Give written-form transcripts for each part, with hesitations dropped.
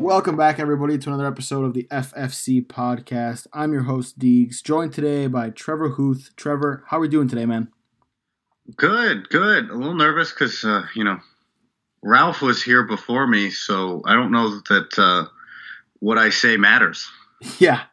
Welcome back, everybody, to another episode of the FFC podcast. I'm your host, Deegs, joined today by Trevor Huth. Trevor, how are we doing today, man? Good. A little nervous because, Ralph was here before me, so I don't know that what I say matters. Yeah.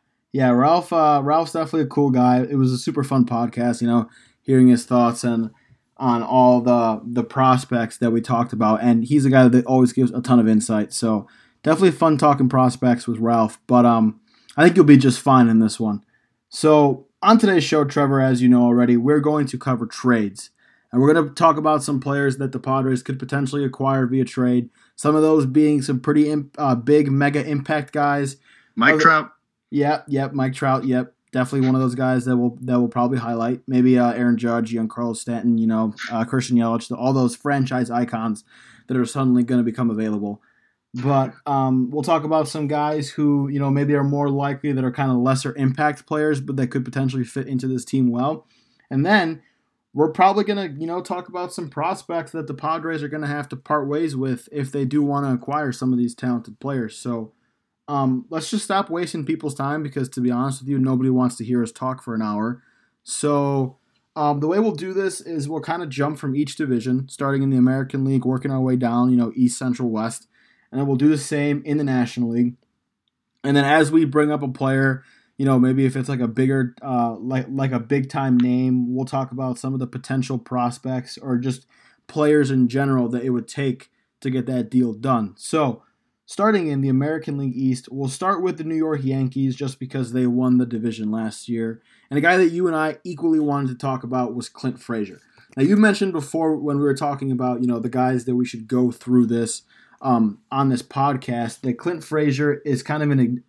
Ralph's definitely a cool guy. It was a super fun podcast, hearing his thoughts and on all the prospects that we talked about. And he's a guy that always gives a ton of insight, so definitely fun talking prospects with Ralph, but I think you'll be just fine in this one. So on today's show, Trevor, as you know already, we're going to cover trades. And we're going to talk about some players that the Padres could potentially acquire via trade. Some of those being some pretty big mega impact guys. Mike Trout. Yep, Mike Trout, yep. Definitely one of those guys that will probably highlight. Maybe Aaron Judge, Giancarlo Stanton, Christian Yelich, all those franchise icons that are suddenly going to become available. But we'll talk about some guys who, maybe are more likely that are kind of lesser impact players, but that could potentially fit into this team well. And then we're probably going to, talk about some prospects that the Padres are going to have to part ways with if they do want to acquire some of these talented players. So let's just stop wasting people's time because, to be honest with you, nobody wants to hear us talk for an hour. So the way we'll do this is we'll kind of jump from each division, starting in the American League, working our way down, East, Central, West. And then we'll do the same in the National League. And then as we bring up a player, maybe if it's like a bigger, like a big-time name, we'll talk about some of the potential prospects or just players in general that it would take to get that deal done. So starting in the American League East, we'll start with the New York Yankees just because they won the division last year. And a guy that you and I equally wanted to talk about was Clint Frazier. Now, you mentioned before when we were talking about, the guys that we should go through this on this podcast, that Clint Frazier is kind of an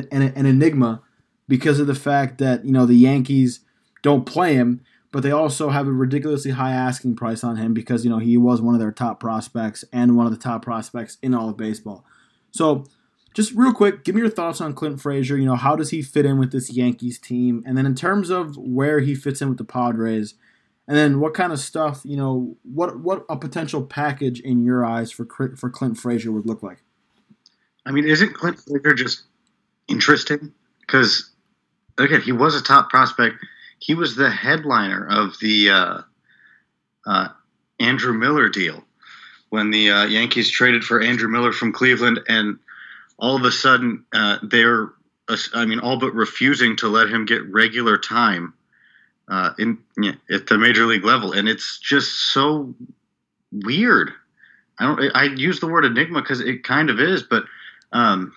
enigma because of the fact that, the Yankees don't play him, but they also have a ridiculously high asking price on him because, he was one of their top prospects and one of the top prospects in all of baseball. So just real quick, give me your thoughts on Clint Frazier. How does he fit in with this Yankees team? And then in terms of where he fits in with the Padres, and then what kind of stuff, what a potential package in your eyes for Clint Frazier would look like? I mean, isn't Clint Frazier just interesting? Because, again, he was a top prospect. He was the headliner of the Andrew Miller deal when the Yankees traded for Andrew Miller from Cleveland, and all of a sudden they're, all but refusing to let him get regular time at the major league level, and it's just so weird. I use the word enigma because it kind of is, but in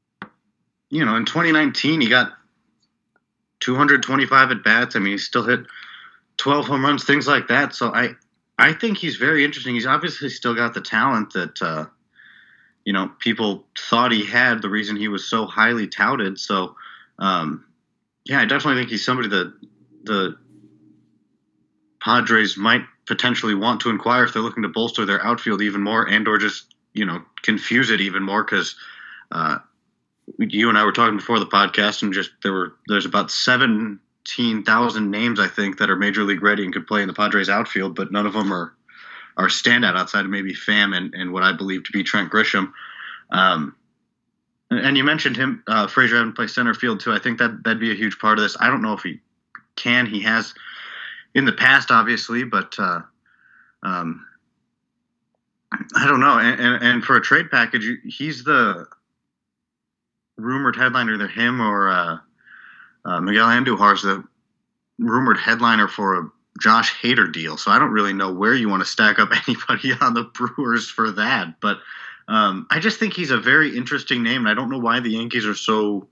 2019 he got 225 at bats. He still hit 12 home runs, things like that. So I think he's very interesting. He's obviously still got the talent that people thought he had. The reason he was so highly touted. So I definitely think he's somebody that the Padres might potentially want to acquire if they're looking to bolster their outfield even more and or just, confuse it even more because you and I were talking before the podcast and just there's about 17,000 names, I think, that are major league ready and could play in the Padres outfield, but none of them are standout outside of maybe Pham and what I believe to be Trent Grisham. And you mentioned him, Frazier having to play center field too. I think that'd be a huge part of this. I don't know if he can. He has in the past, obviously, but I don't know. And for a trade package, he's the rumored headliner, either him or Miguel Andujar is the rumored headliner for a Josh Hader deal. So I don't really know where you want to stack up anybody on the Brewers for that. But I just think he's a very interesting name, and I don't know why the Yankees are so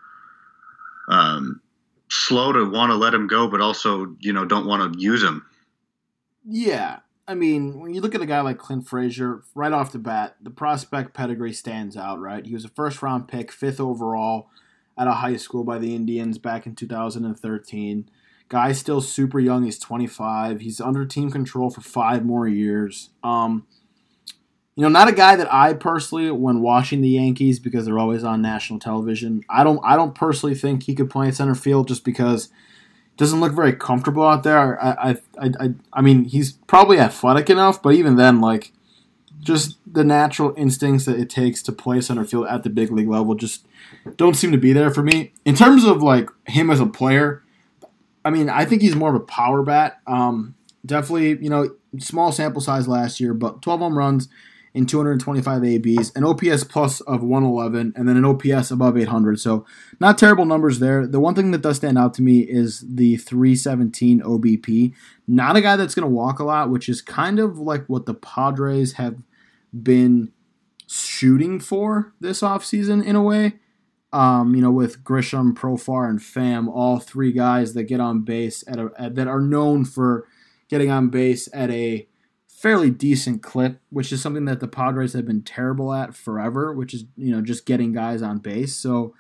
slow to want to let him go, but also, don't want to use him. Yeah. When you look at a guy like Clint Frazier, right off the bat, the prospect pedigree stands out, right? He was a first-round pick, 5th overall out of high school by the Indians back in 2013. Guy's still super young. He's 25. He's under team control for 5 more years. Not a guy that I personally, when watching the Yankees, because they're always on national television, I don't personally think he could play in center field just because it doesn't look very comfortable out there. He's probably athletic enough, but even then, just the natural instincts that it takes to play center field at the big league level just don't seem to be there for me. In terms of like him as a player, I mean, I think he's more of a power bat. Definitely, small sample size last year, but 12 home runs in 225 ABs, an OPS plus of 111, and then an OPS above 800. So not terrible numbers there. The one thing that does stand out to me is the 317 OBP. Not a guy that's going to walk a lot, which is kind of like what the Padres have been shooting for this offseason in a way. With Grisham, Profar, and Pham, all three guys that get on base that are known for getting on base at a fairly decent clip, which is something that the Padres have been terrible at forever, which is, just getting guys on base. So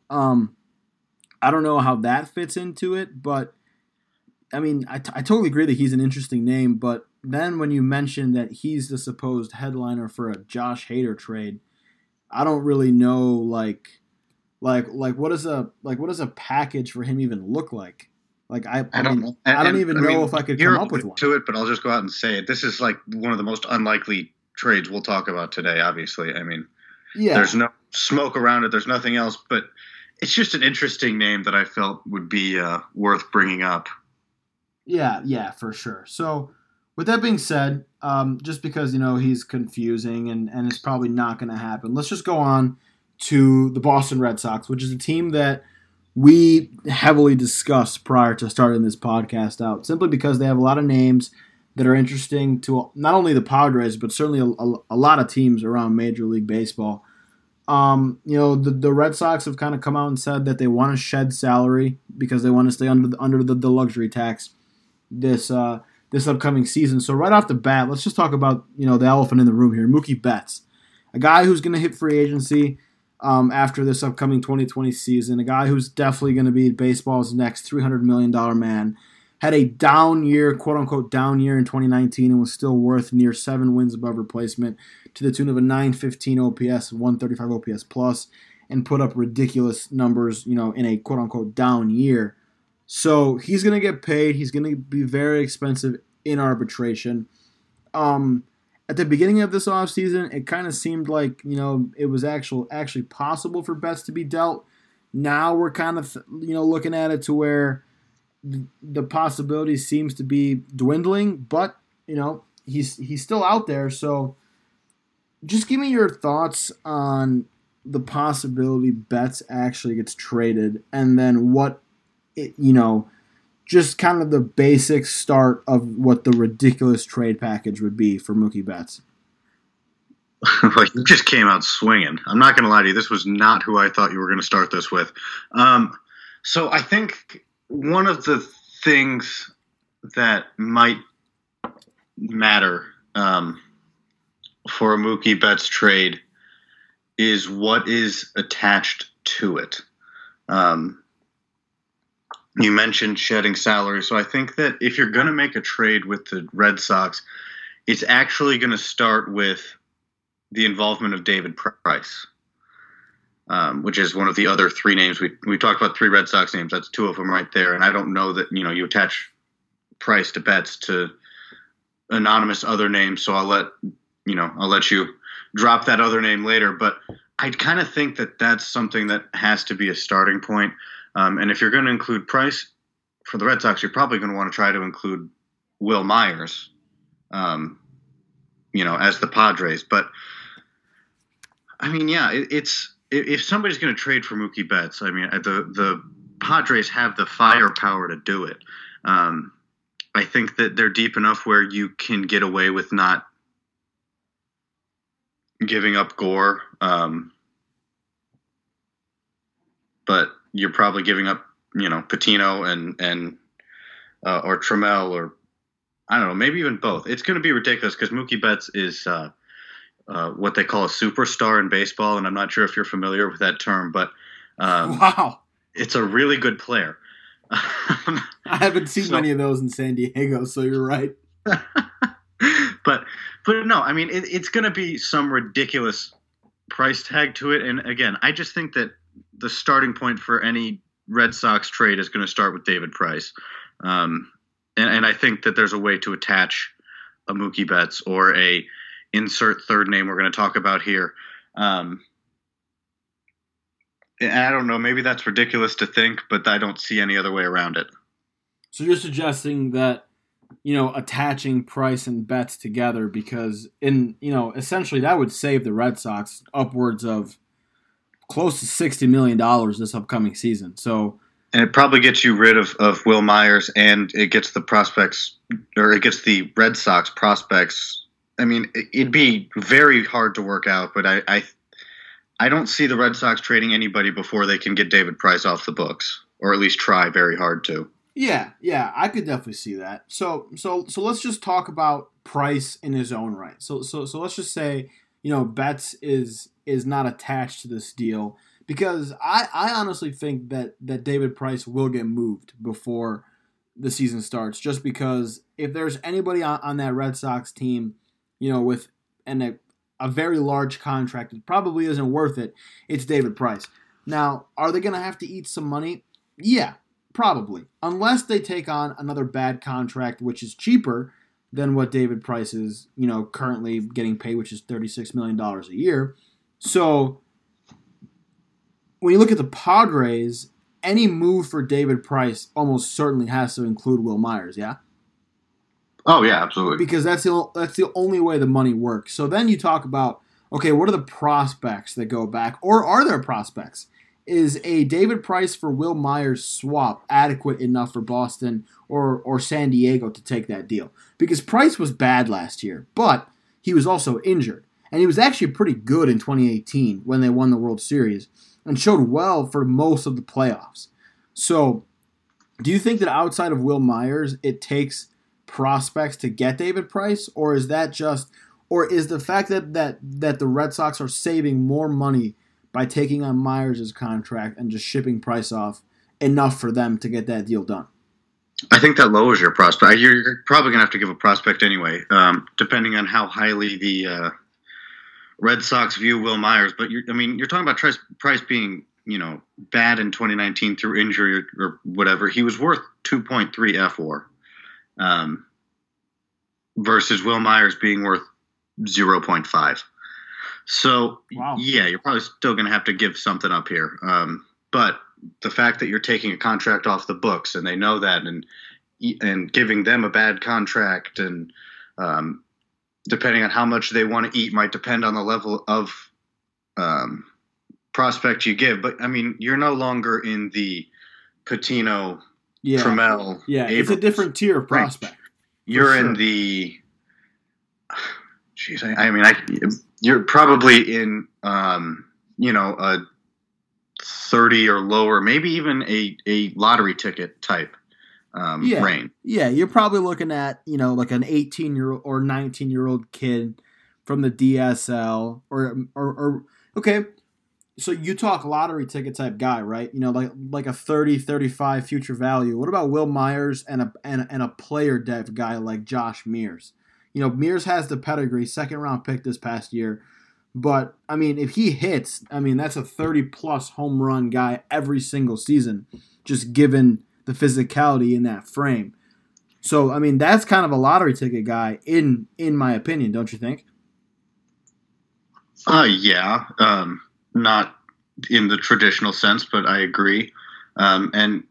I don't know how that fits into it, but I mean, I totally agree that he's an interesting name, but then when you mention that he's the supposed headliner for a Josh Hader trade, I don't really know like what does a package for him even look like? Like I don't know. I don't even know if I could come up with one. To it, but I'll just go out and say it. This is like one of the most unlikely trades we'll talk about today. Obviously, I mean, there's no smoke around it. There's nothing else, but it's just an interesting name that I felt would be worth bringing up. Yeah, for sure. So, with that being said, just because he's confusing and it's probably not going to happen, let's just go on to the Boston Red Sox, which is a team that we heavily discussed prior to starting this podcast out, simply because they have a lot of names that are interesting to not only the Padres, but certainly a lot of teams around Major League Baseball. The Red Sox have kind of come out and said that they want to shed salary because they want to stay under the luxury tax this upcoming season. So right off the bat, let's just talk about the elephant in the room here, Mookie Betts, a guy who's going to hit free agency after this upcoming 2020 season, a guy who's definitely going to be baseball's next $300 million man, had a down year, quote-unquote down year in 2019 and was still worth near 7 wins above replacement to the tune of a 915 OPS, 135 OPS plus, and put up ridiculous numbers, in a quote-unquote down year. So he's going to get paid. He's going to be very expensive in arbitration. At the beginning of this offseason, it kind of seemed like, it was actually possible for Betts to be dealt. Now we're kind of, looking at it to where the possibility seems to be dwindling, but, he's still out there. So just give me your thoughts on the possibility Betts actually gets traded, and then what, just kind of the basic start of what the ridiculous trade package would be for Mookie Betts. Well, you just came out swinging. I'm not going to lie to you. This was not who I thought you were going to start this with. So I think one of the things that might matter for a Mookie Betts trade is what is attached to it. You mentioned shedding salary, so I think that if you're going to make a trade with the Red Sox, it's actually going to start with the involvement of David Price, which is one of the other 3 names. We talked about 3 Red Sox names. That's 2 of them right there, and I don't know that you attach Price to Betts to anonymous other names, so I'll let you drop that other name later. But I kind of think that that's something that has to be a starting point. And if you're going to include Price for the Red Sox, you're probably going to want to try to include Will Myers, as the Padres. But I mean, it's if somebody's going to trade for Mookie Betts, I mean, the Padres have the firepower to do it. I think that they're deep enough where you can get away with not giving up Gore, but you're probably giving up, Patino and or Trammell, or I don't know, maybe even both. It's going to be ridiculous because Mookie Betts is what they call a superstar in baseball, and I'm not sure if you're familiar with that term, but wow, it's a really good player. I haven't seen many of those in San Diego, so you're right. But no, I mean, it's going to be some ridiculous price tag to it, and again, I just think that the starting point for any Red Sox trade is going to start with David Price. And I think that there's a way to attach a Mookie Betts or a insert third name we're going to talk about here. And I don't know, maybe that's ridiculous to think, but I don't see any other way around it. So you're suggesting that, attaching Price and Betts together because essentially that would save the Red Sox upwards of close to $60 million this upcoming season. So, and it probably gets you rid of Will Myers, and it gets the prospects, or it gets the Red Sox prospects. I mean, it'd be very hard to work out, but I don't see the Red Sox trading anybody before they can get David Price off the books, or at least try very hard to. Yeah, I could definitely see that. So let's just talk about Price in his own right. So let's just say, Betts is not attached to this deal because I honestly think that David Price will get moved before the season starts, just because if there's anybody on that Red Sox team, with a very large contract, it probably isn't worth it. It's David Price. Now, are they going to have to eat some money? Yeah. Probably. Unless they take on another bad contract, which is cheaper than what David Price is, currently getting paid, which is $36 million a year. So when you look at the Padres, any move for David Price almost certainly has to include Will Myers, yeah? Oh, yeah, absolutely. Because that's the only way the money works. So then you talk about, okay, what are the prospects that go back? Or are there prospects? Is a David Price for Will Myers swap adequate enough for Boston or San Diego to take that deal? Because Price was bad last year, but he was also injured. And he was actually pretty good in 2018 when they won the World Series and showed well for most of the playoffs. So do you think that outside of Will Myers, it takes prospects to get David Price? Or is the fact that the Red Sox are saving more money by taking on Myers' contract and just shipping Price off enough for them to get that deal done? I think that lowers your prospect. You're probably going to have to give a prospect anyway, depending on how highly the Red Sox view Will Myers. But you're talking about Price being, bad in 2019 through injury or whatever. He was worth 2.3 F4 versus Will Myers being worth 0.5. So, wow. Yeah, you're probably still going to have to give something up here. But the fact that you're taking a contract off the books and they know that and giving them a bad contract and depending on how much they want to eat might depend on the level of prospect you give. But, you're no longer in the Patino, Trammell. Yeah, Abrams. It's a different tier of prospect. You're in the – you're probably in, a 30 or lower, maybe even a lottery ticket type range. Yeah, you're probably looking at, like an 18-year-old or 19-year-old kid from the DSL or okay, so you talk lottery ticket type guy, right? Like a 30, 35 future value. What about Will Myers and a player dev guy like Josh Mears? Mears has the pedigree, second-round pick this past year. But, if he hits, that's a 30-plus home run guy every single season, just given the physicality in that frame. So, that's kind of a lottery ticket guy, in my opinion, don't you think? Yeah. Not in the traditional sense, but I agree. I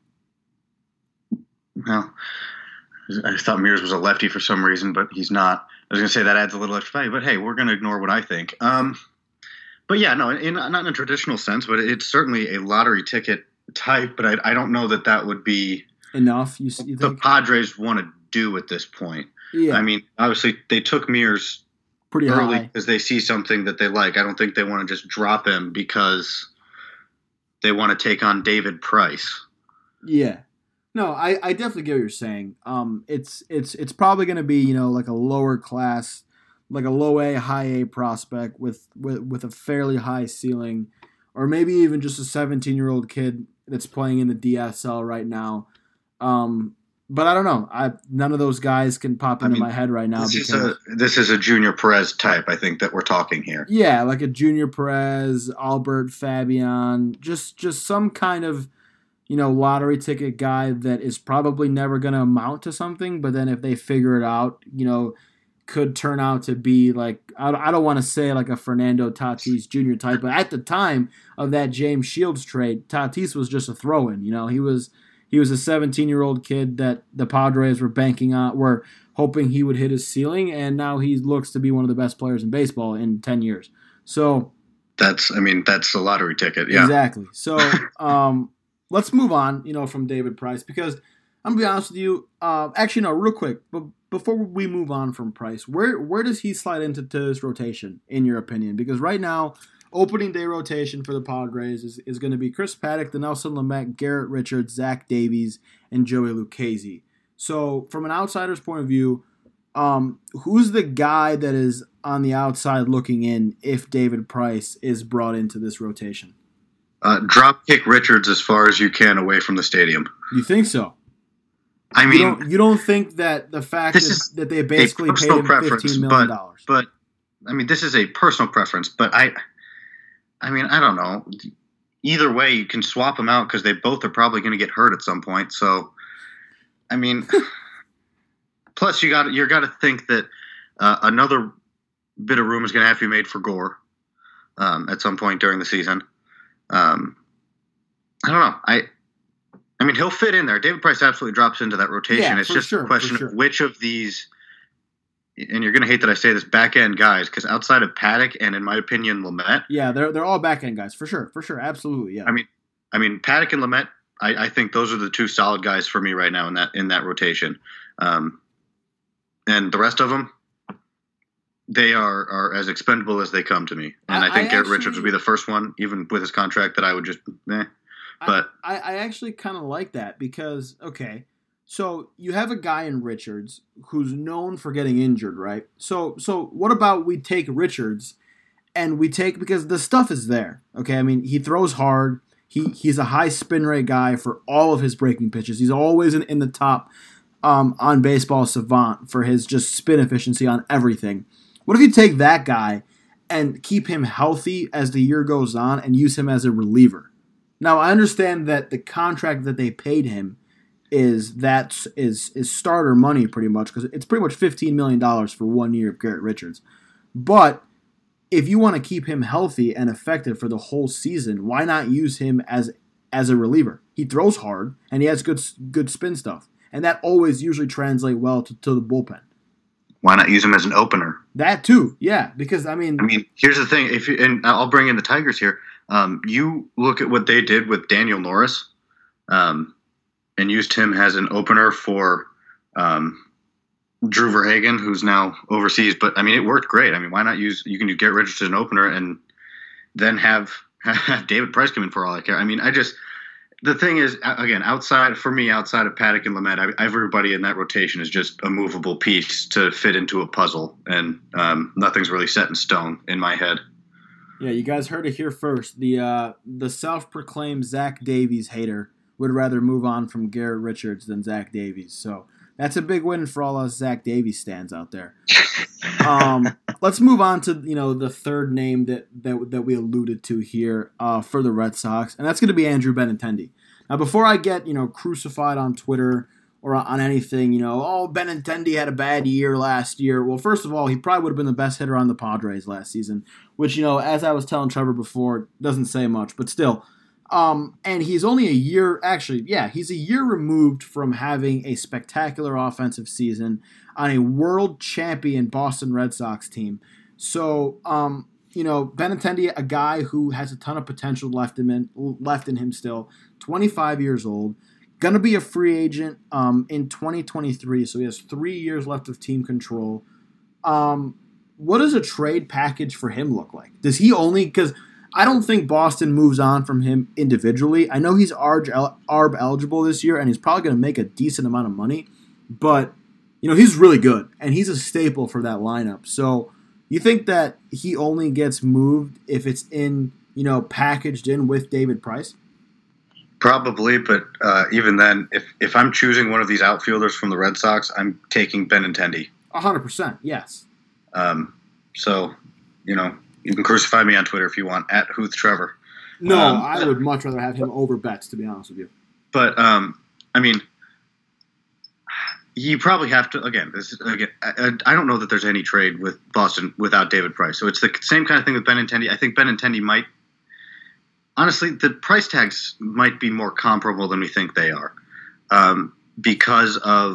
thought Mears was a lefty for some reason, but he's not. I was going to say that adds a little extra value, but hey, we're going to ignore what I think. But yeah, no, not in a traditional sense, but it's certainly a lottery ticket type, but I don't know that would be enough. You think? The Padres want to do at this point. Yeah. Obviously they took Mears pretty early high because they see something that they like. I don't think they want to just drop him because they want to take on David Price. Yeah. No, I definitely get what you're saying. It's probably going to be, like a lower class, like a low A, high A prospect with a fairly high ceiling, or maybe even just a 17-year-old kid that's playing in the DSL right now. But I don't know. None of those guys can pop into my head right now. This is a Junior Perez type, I think, that we're talking here. Yeah, like a Junior Perez, Albert Fabian, just some kind of, lottery ticket guy that is probably never going to amount to something. But then if they figure it out, could turn out to be like, I don't want to say like a Fernando Tatis Jr. type, but at the time of that James Shields trade, Tatis was just a throw-in. You know, he was a 17-year-old kid that the Padres were banking on, were hoping he would hit his ceiling, and now he looks to be one of the best players in baseball in 10 years. So that's a lottery ticket. Yeah, exactly. So let's move on, from David Price, because I'm gonna be honest with you. Actually, no, real quick, but before we move on from Price, where does he slide into this rotation, in your opinion? Because right now, opening day rotation for the Padres is going to be Chris Paddack, Dinelson Lamet, Garrett Richards, Zach Davies, and Joey Lucchesi. So, from an outsider's point of view, who's the guy that is on the outside looking in if David Price is brought into this rotation? Drop kick Richards as far as you can away from the stadium. You think so? I mean, you don't think that the fact that they basically paid him $15 million. But I mean, this is a personal preference. But I mean, I don't know. Either way, you can swap them out because they both are probably going to get hurt at some point. So, I mean, plus you got to think that another bit of room is going to have to be made for Gore at some point during the season. I don't know. I mean, he'll fit in there. David Price absolutely drops into that rotation. Yeah, it's just a question of which of these, and you're going to hate that I say this, back-end guys, because outside of Paddack and, in my opinion, Lamet. Yeah, they're all back-end guys, for sure, absolutely, yeah. I mean, Paddack and Lamet, I think those are the two solid guys for me right now in that rotation. And the rest of them, they are as expendable as they come to me. And I think Garrett Richards would be the first one, even with his contract, that I would just, But I actually kind of like that because, okay, so you have a guy in Richards who's known for getting injured, right? So what about we take Richards and because the stuff is there, okay? I mean, he throws hard. He's a high spin rate guy for all of his breaking pitches. He's always in the top on Baseball Savant for his just spin efficiency on everything. What if you take that guy and keep him healthy as the year goes on and use him as a reliever? Now, I understand that the contract that they paid him is starter money pretty much because it's pretty much $15 million for 1 year of Garrett Richards. But if you want to keep him healthy and effective for the whole season, why not use him as a reliever? He throws hard and he has good spin stuff. And that always usually translates well to the bullpen. Why not use him as an opener? That too, yeah. Because, I mean, here's the thing. And I'll bring in the Tigers here. You look at what they did with Daniel Norris and used him as an opener for Drew Verhagen, who's now overseas. But, I mean, it worked great. I mean, why not you can use Garrett Richards as an opener and then have David Price come in for all I care. I mean, the thing is, again, outside of Paddack and Lamet, everybody in that rotation is just a movable piece to fit into a puzzle. And nothing's really set in stone in my head. Yeah, you guys heard it here first. The self-proclaimed Zach Davies hater would rather move on from Garrett Richards than Zach Davies. So that's a big win for all us Zach Davies stands out there. Let's move on to the third name that we alluded to here for the Red Sox, and that's going to be Andrew Benintendi. Now, before I get crucified on Twitter or on anything, Benintendi had a bad year last year. Well, first of all, he probably would have been the best hitter on the Padres last season, which, as I was telling Trevor before, doesn't say much, but still. And he's only he's a year removed from having a spectacular offensive season on a world champion Boston Red Sox team. So, Benintendi, a guy who has a ton of potential left in him still, 25 years old, going to be a free agent in 2023, so he has 3 years left of team control. What does a trade package for him look like? Does he only – because I don't think Boston moves on from him individually. I know he's ARB eligible this year, and he's probably going to make a decent amount of money, but he's really good, and he's a staple for that lineup. So you think that he only gets moved if it's packaged in with David Price? Probably, but even then, if I'm choosing one of these outfielders from the Red Sox, I'm taking Benintendi. 100%, yes. So, you can crucify me on Twitter if you want, @HoothTrevor. No, I would much rather have him over Betts, to be honest with you. But, you probably have to again. I don't know that there's any trade with Boston without David Price. So it's the same kind of thing with Benintendi. I think Benintendi might. Honestly, the price tags might be more comparable than we think they are, because of.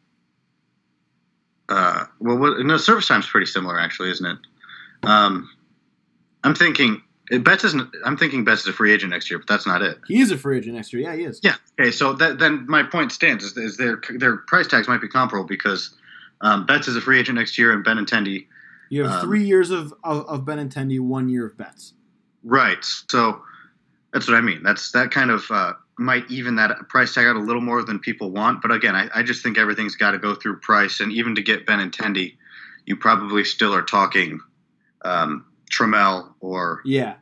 No, service time's pretty similar, actually, isn't it? I'm thinking Betts is a free agent next year, but that's not it. He is a free agent next year. Yeah, he is. Yeah. Okay. So then my point stands is their price tags might be comparable because Betts is a free agent next year, and Benintendi. You have 3 years of Benintendi, 1 year of Betts. Right. So that's what I mean. That kind of might even that price tag out a little more than people want. But again, I just think everything's got to go through price, and even to get Benintendi, you probably still are talking Trammell or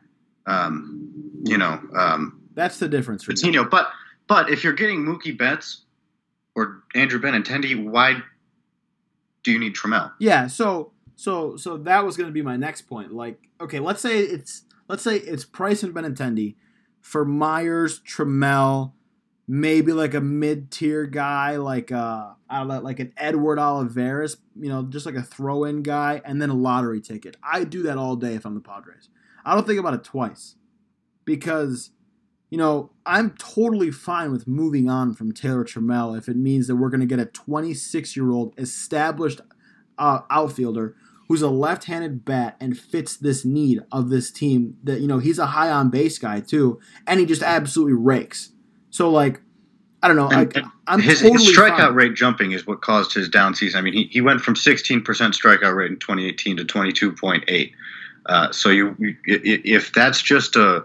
that's the difference for Patino. But if you're getting Mookie Betts or Andrew Benintendi, why do you need Trammell? Yeah, so that was going to be my next point. Like, okay, let's say it's Price and Benintendi for Myers, Trammell, maybe like a mid-tier guy like like an Edward Olivares, just like a throw-in guy, and then a lottery ticket. I do that all day if I'm the Padres. I don't think about it twice because, I'm totally fine with moving on from Taylor Trammell if it means that we're going to get a 26-year-old established outfielder who's a left-handed bat and fits this need of this team. That he's a high on base guy too, and he just absolutely rakes. So like, I don't know. I'm his totally strikeout fine. rate jumping is what caused his down season. I mean, he went from 16% strikeout rate in 2018 to 22.8. So if that's just a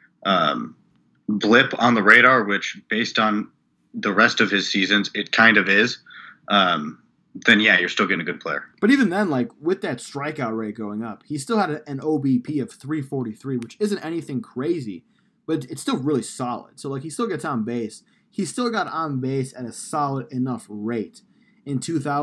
blip on the radar, which based on the rest of his seasons, it kind of is. Then yeah, you're still getting a good player. But even then, like with that strikeout rate going up, he still had an OBP of 343, which isn't anything crazy, but it's still really solid. So like he still gets on base. He still got on base at a solid enough rate in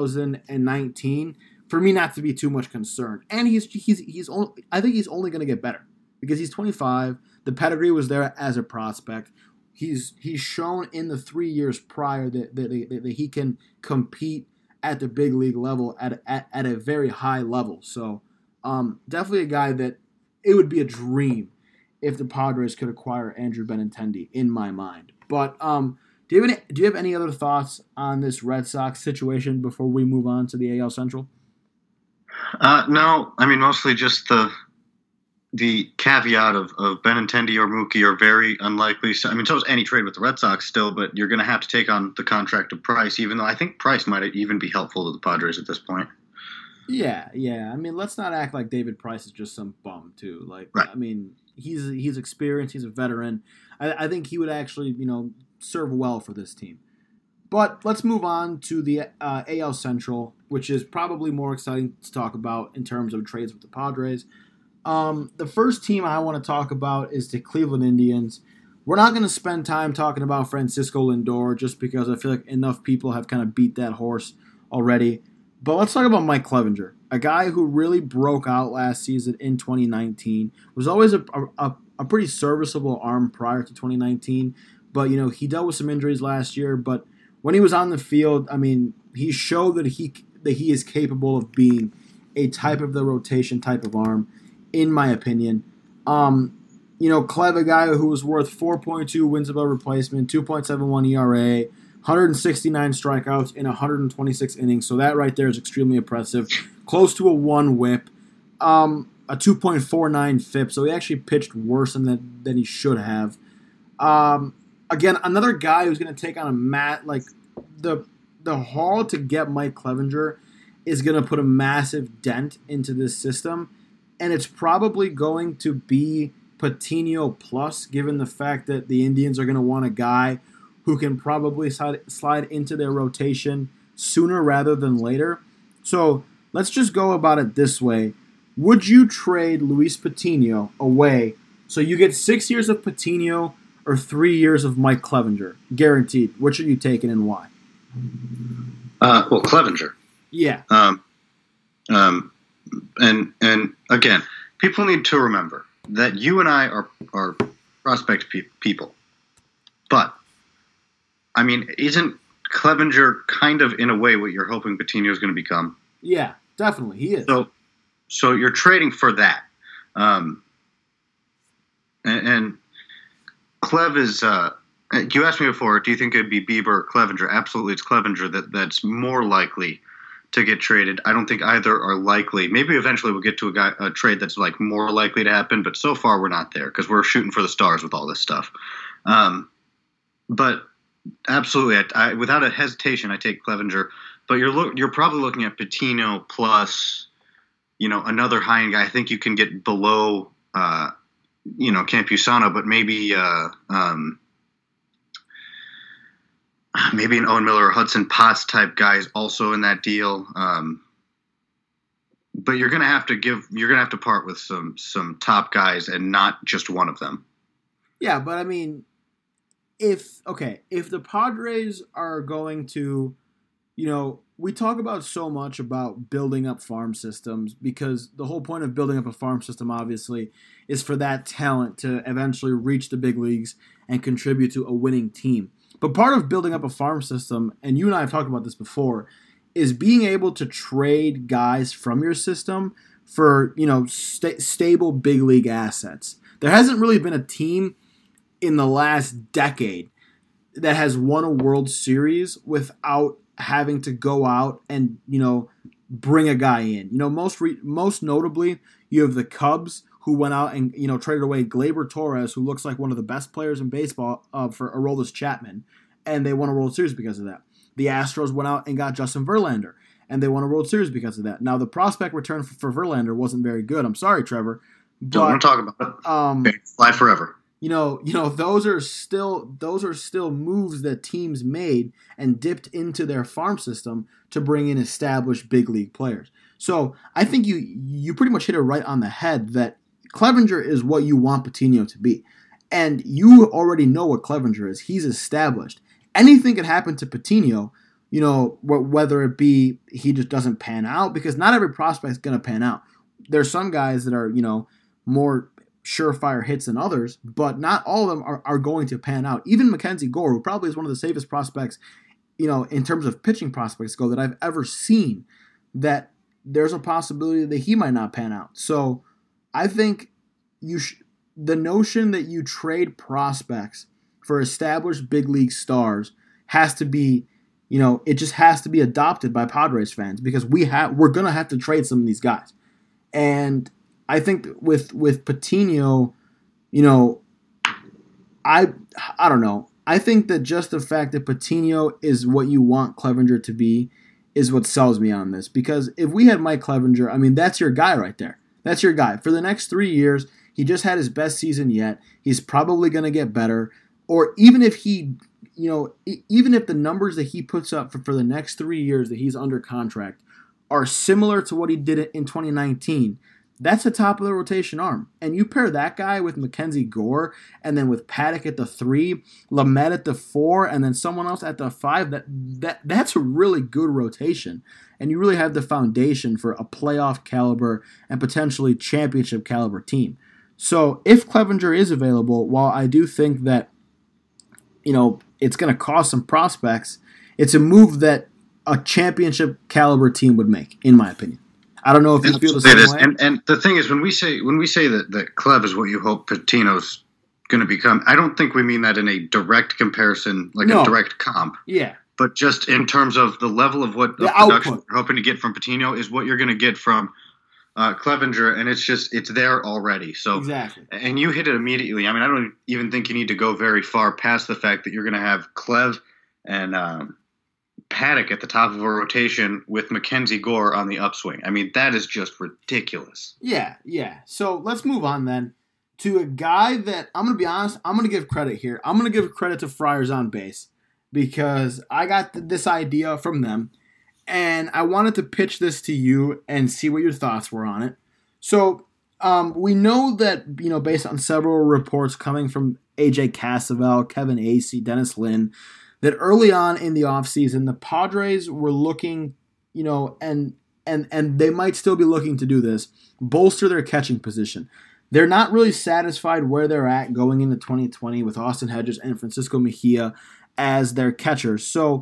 2019 for me not to be too much concerned. And I think he's only going to get better because he's 25. The pedigree was there as a prospect. He's shown in the 3 years prior that he can compete at the big league level at a very high level. So definitely a guy that it would be a dream if the Padres could acquire Andrew Benintendi, in my mind. But do you have any other thoughts on this Red Sox situation before we move on to the AL Central? No, I mean mostly just the caveat of Benintendi or Mookie are very unlikely. So, I mean, so is any trade with the Red Sox still, but you're going to have to take on the contract of Price, even though I think Price might even be helpful to the Padres at this point. Yeah. I mean, let's not act like David Price is just some bum, too. Like, right. I mean, he's experienced. He's a veteran. I think he would actually, serve well for this team. But let's move on to the AL Central, which is probably more exciting to talk about in terms of trades with the Padres. The first team I want to talk about is the Cleveland Indians. We're not going to spend time talking about Francisco Lindor just because I feel like enough people have kind of beat that horse already. But let's talk about Mike Clevinger, a guy who really broke out last season in 2019. Was always a pretty serviceable arm prior to 2019, but he dealt with some injuries last year. But when he was on the field, I mean, he showed that he is capable of being a type of the rotation type of arm. In my opinion, Clev, a guy who was worth 4.2 wins above replacement, 2.71 ERA, 169 strikeouts in 126 innings. So that right there is extremely impressive. Close to a 1 WHIP, a 2.49 FIP. So he actually pitched worse than he should have. Again, another guy who's going to take on a mat like the haul to get Mike Clevinger is going to put a massive dent into this system. And it's probably going to be Patino plus, given the fact that the Indians are going to want a guy who can probably slide into their rotation sooner rather than later. So let's just go about it this way. Would you trade Luis Patino away so you get 6 years of Patino or 3 years of Mike Clevinger? Guaranteed. Which are you taking and why? Well, Clevinger. Yeah. And again, people need to remember that you and I are prospect people. But, I mean, isn't Clevenger kind of in a way what you're hoping Patino is going to become. Yeah, definitely he is. So you're trading for that, and Clev is. You asked me before, do you think it'd be Bieber or Clevenger? Absolutely, it's Clevenger that's more likely to get traded. I don't think either are likely. Maybe eventually we'll get to a trade that's like more likely to happen, but so far we're not there because we're shooting for the stars with all this stuff. But absolutely, I without a hesitation, I take Clevenger. But you're probably looking at Patino plus, another high-end guy. I think you can get below, Campusano, but maybe maybe an Owen Miller or Hudson Potts type guys also in that deal. But you're gonna have to part with some top guys and not just one of them. Yeah, but I mean, if the Padres are going to, we talk about so much about building up farm systems because the whole point of building up a farm system, obviously, is for that talent to eventually reach the big leagues and contribute to a winning team. But part of building up a farm system, and you and I have talked about this before, is being able to trade guys from your system for, stable big league assets. There hasn't really been a team in the last decade that has won a World Series without having to go out and, bring a guy in. Most notably, you have the Cubs who went out and, traded away Gleyber Torres, who looks like one of the best players in baseball, for Aroldis Chapman, and they won a World Series because of that. The Astros went out and got Justin Verlander, and they won a World Series because of that. Now, the prospect return for Verlander wasn't very good. I'm sorry, Trevor. Don't want to talk about it. Fly forever. Those are still moves that teams made and dipped into their farm system to bring in established big league players. So I think you pretty much hit it right on the head that Clevenger is what you want Patino to be. And you already know what Clevenger is. He's established. Anything can happen to Patino, whether it be he just doesn't pan out, because not every prospect is going to pan out. There's some guys that are, more surefire hits than others, but not all of them are going to pan out. Even Mackenzie Gore, who probably is one of the safest prospects, in terms of pitching prospects go that I've ever seen, that there's a possibility that he might not pan out. So I think the notion that you trade prospects for established big league stars has to be, it just has to be adopted by Padres fans because we're going to have to trade some of these guys. And I think with Patino, I don't know. I think that just the fact that Patino is what you want Clevenger to be is what sells me on this. Because if we had Mike Clevenger, I mean, that's your guy right there. That's your guy. For the next 3 years, he just had his best season yet. He's probably going to get better. Or even if even if the numbers that he puts up for the next 3 years that he's under contract are similar to what he did in 2019, that's the top of the rotation arm. And you pair that guy with Mackenzie Gore, and then with Paddock at the 3, Lamet at the 4, and then someone else at the 5, that's a really good rotation. And you really have the foundation for a playoff caliber and potentially championship caliber team. So if Clevenger is available, while I do think that, it's going to cost some prospects, it's a move that a championship caliber team would make, in my opinion. I don't know if you feel the same way. And the thing is, when we say that Clev is what you hope Patino's going to become, I don't think we mean that in a direct comparison, a direct comp. Yeah. But just in terms of the level of what the production you're hoping to get from Patino is what you're going to get from Clevenger, and it's there already. So exactly. And you hit it immediately. I mean, I don't even think you need to go very far past the fact that you're going to have Clev and Paddock at the top of a rotation with Mackenzie Gore on the upswing. I mean, that is just ridiculous. Yeah. So let's move on then to a guy that, I'm going to be honest, I'm going to give credit here. I'm going to give credit to Friars on Base because I got this idea from them, and I wanted to pitch this to you and see what your thoughts were on it. So we know that, based on several reports coming from AJ Cassavell, Kevin Acee, Dennis Lin, that early on in the offseason, the Padres were looking, and they might still be looking to do this, bolster their catching position. They're not really satisfied where they're at going into 2020 with Austin Hedges and Francisco Mejia as their catchers. So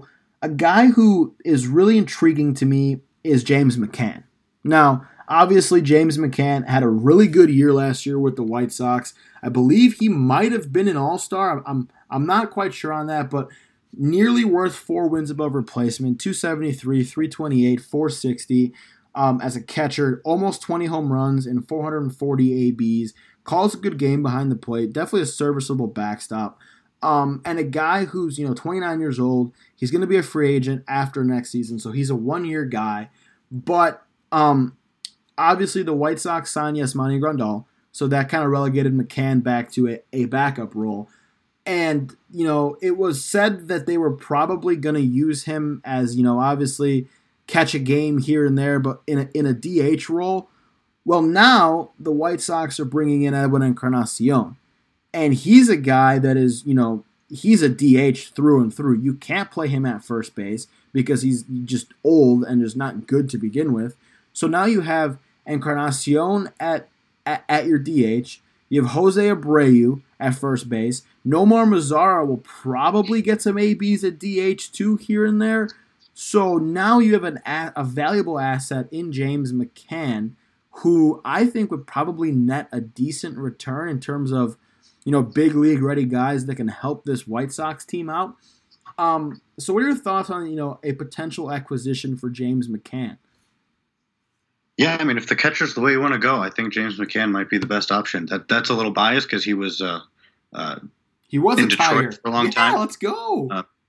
A guy who is really intriguing to me is James McCann. Now, obviously, James McCann had a really good year last year with the White Sox. I believe he might have been an All-Star. I'm not quite sure on that, but nearly worth 4 wins above replacement, 273, 328, 460 as a catcher, almost 20 home runs and 440 ABs. Calls a good game behind the plate. Definitely a serviceable backstop. And a guy who's 29 years old. He's going to be a free agent after next season, so he's a 1-year guy. But obviously the White Sox signed Yasmani Grandal, so that kind of relegated McCann back to a backup role. And it was said that they were probably going to use him as obviously catch a game here and there, but in a DH role. Well, now the White Sox are bringing in Edwin Encarnacion. And he's a guy that is, he's a DH through and through. You can't play him at first base because he's just old and is not good to begin with. So now you have Encarnacion at your DH. You have Jose Abreu at first base. Nomar Mazara will probably get some ABs at DH too here and there. So now you have a valuable asset in James McCann, who I think would probably net a decent return in terms of big league ready guys that can help this White Sox team out. So what are your thoughts on, a potential acquisition for James McCann? Yeah, I mean, if the catcher's the way you want to go, I think James McCann might be the best option. That's a little biased because he was in Detroit for a long time. Yeah, let's go.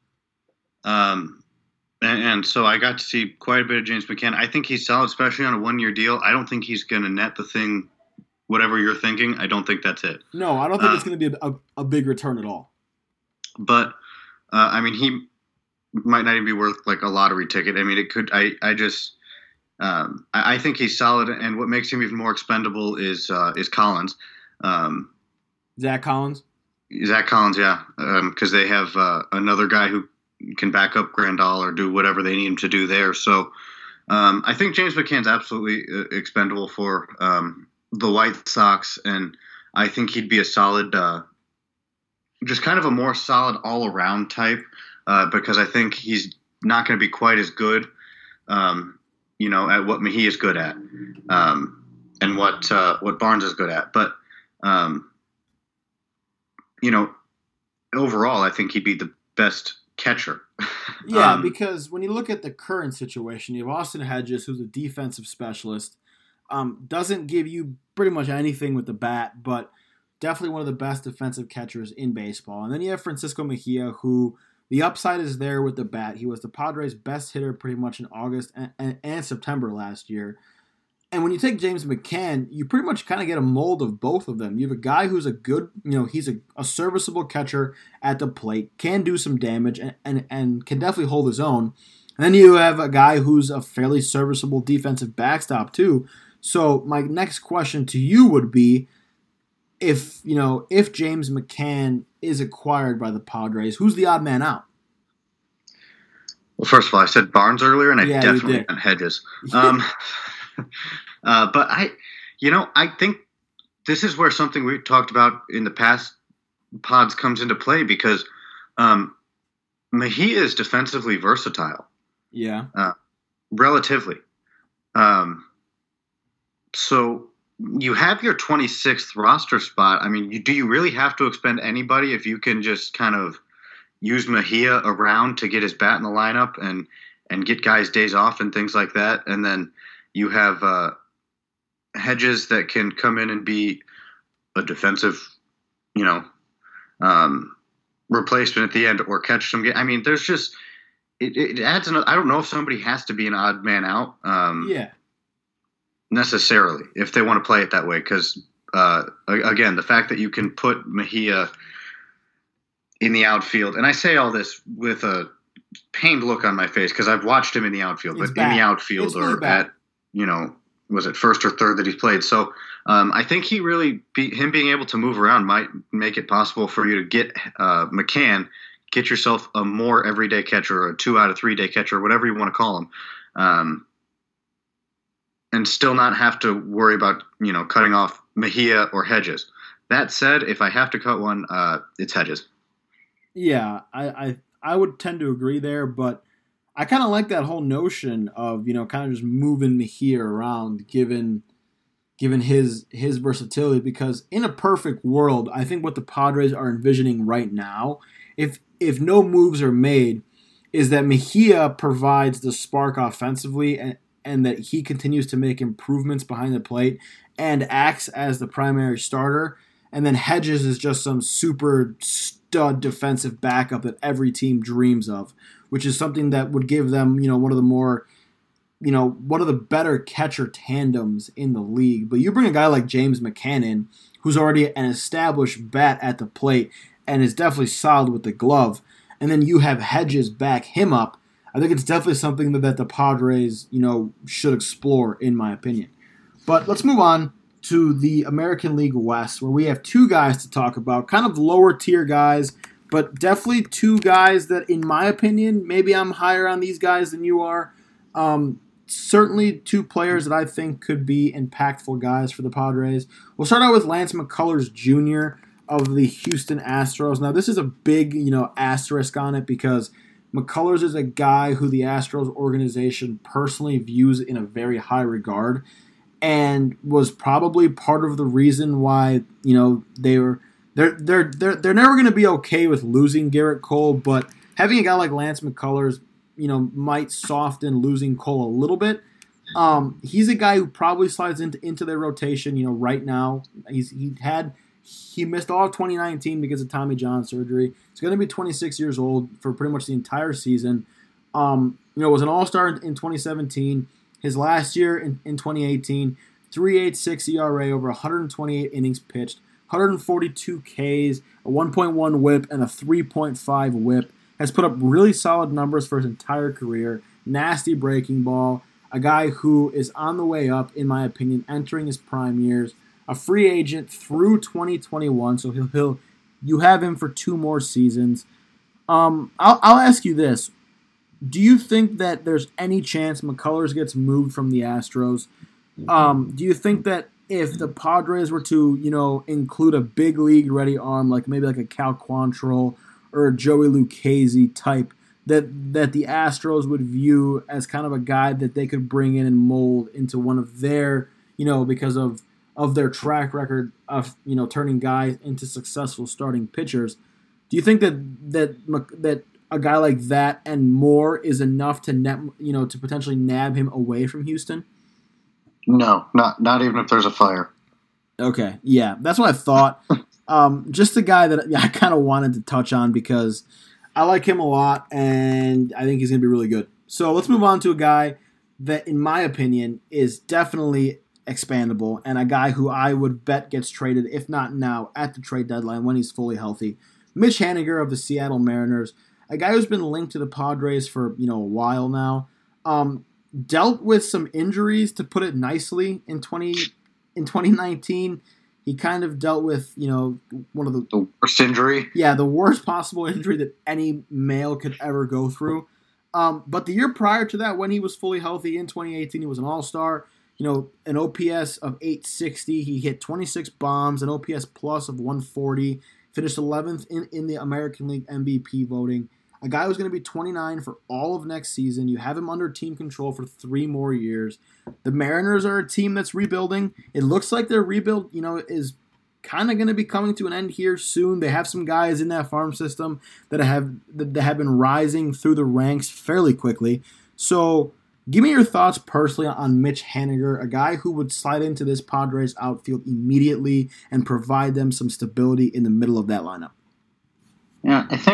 And so I got to see quite a bit of James McCann. I think he's solid, especially on a 1-year deal. I don't think he's going to net the thing. Whatever you're thinking, I don't think that's it. No, I don't think it's going to be a big return at all. But, I mean, he might not even be worth like a lottery ticket. I mean, it could. I think he's solid, and what makes him even more expendable is Collins. Zach Collins? Zach Collins, yeah. Because they have another guy who can back up Grandal or do whatever they need him to do there. So I think James McCann's absolutely expendable for the White Sox, and I think he'd be a solid, just kind of a more solid all-around type, because I think he's not going to be quite as good, at what Mejia is good at, and what Barnes is good at. But, overall, I think he'd be the best catcher. Yeah, because when you look at the current situation, you have Austin Hedges, who's a defensive specialist. Doesn't give you pretty much anything with the bat, but definitely one of the best defensive catchers in baseball. And then you have Francisco Mejia, who the upside is there with the bat. He was the Padres' best hitter pretty much in August and September last year. And when you take James McCann, you pretty much kind of get a mold of both of them. You have a guy who's a good, he's a serviceable catcher at the plate, can do some damage, and can definitely hold his own. And then you have a guy who's a fairly serviceable defensive backstop too. So my next question to you would be, if James McCann is acquired by the Padres, who's the odd man out? Well, first of all, I said Barnes earlier, and I definitely meant Hedges. But I think this is where something we talked about in the past pods comes into play, because Mejia is defensively versatile. Yeah. Relatively. So you have your 26th roster spot. I mean, do you really have to expend anybody if you can just kind of use Mejia around to get his bat in the lineup and get guys days off and things like that? And then you have Hedges that can come in and be a defensive, replacement at the end or catch some game. I mean, there's just it adds another. I don't know if somebody has to be an odd man out. Necessarily, if they want to play it that way, because again, the fact that you can put Mejia in the outfield, and I say all this with a pained look on my face because I've watched him in the outfield, but in the outfield or at was it first or third that he's played. So I think him being able to move around might make it possible for you to get McCann, get yourself a more everyday catcher, or a 2 out of 3 day catcher, whatever you want to call him. And still not have to worry about, cutting off Mejia or Hedges. That said, if I have to cut one, it's Hedges. Yeah, I would tend to agree there, but I kind of like that whole notion of, kind of just moving Mejia around, given his versatility, because in a perfect world, I think what the Padres are envisioning right now, if no moves are made, is that Mejia provides the spark offensively, and that he continues to make improvements behind the plate and acts as the primary starter, and then Hedges is just some super stud defensive backup that every team dreams of, which is something that would give them, one of the more, one of the better catcher tandems in the league. But you bring a guy like James McCann, who's already an established bat at the plate and is definitely solid with the glove, and then you have Hedges back him up. I think it's definitely something that the Padres, should explore, in my opinion. But let's move on to the American League West, where we have two guys to talk about, kind of lower tier guys, but definitely two guys that, in my opinion, maybe I'm higher on these guys than you are. Certainly two players that I think could be impactful guys for the Padres. We'll start out with Lance McCullers Jr. of the Houston Astros. Now, this is a big, asterisk on it, because McCullers is a guy who the Astros organization personally views in a very high regard, and was probably part of the reason why, they're never going to be okay with losing Garrett Cole, but having a guy like Lance McCullers, might soften losing Cole a little bit. He's a guy who probably slides into their rotation, right now. He missed all of 2019 because of Tommy John surgery. He's going to be 26 years old for pretty much the entire season. Was an all-star in 2017. His last year in 2018, 3.86 ERA over 128 innings pitched, 142 Ks, a 1.1 WHIP, and a 3.5 WHIP. Has put up really solid numbers for his entire career. Nasty breaking ball. A guy who is on the way up, in my opinion, entering his prime years. A free agent through 2021, so you have him for 2 more seasons. I'll ask you this. Do you think that there's any chance McCullers gets moved from the Astros? Do you think that if the Padres were to, include a big league ready arm, like maybe like a Cal Quantrill or a Joey Lucchesi type, that the Astros would view as kind of a guy that they could bring in and mold into one of their, because of their track record of, turning guys into successful starting pitchers? Do you think that a guy like that and more is enough to to potentially nab him away from Houston? No, not even if there's a fire. Okay, yeah, that's what I thought. Just a guy that I kind of wanted to touch on, because I like him a lot, and I think he's going to be really good. So let's move on to a guy that, in my opinion, is definitely expandable, and a guy who I would bet gets traded, if not now, at the trade deadline when he's fully healthy. Mitch Haniger of the Seattle Mariners, a guy who's been linked to the Padres for a while now. Dealt with some injuries, to put it nicely, in 2019. He kind of dealt with, one of the worst injury. Yeah, the worst possible injury that any male could ever go through. But the year prior to that, when he was fully healthy in 2018, he was an all-star. An OPS of 860. He hit 26 bombs, an OPS plus of 140. Finished 11th in the American League MVP voting. A guy who's going to be 29 for all of next season. You have him under team control for 3 more years. The Mariners are a team that's rebuilding. It looks like their rebuild, is kind of going to be coming to an end here soon. They have some guys in that farm system that have been rising through the ranks fairly quickly. So give me your thoughts personally on Mitch Haniger, a guy who would slide into this Padres outfield immediately and provide them some stability in the middle of that lineup. Yeah, I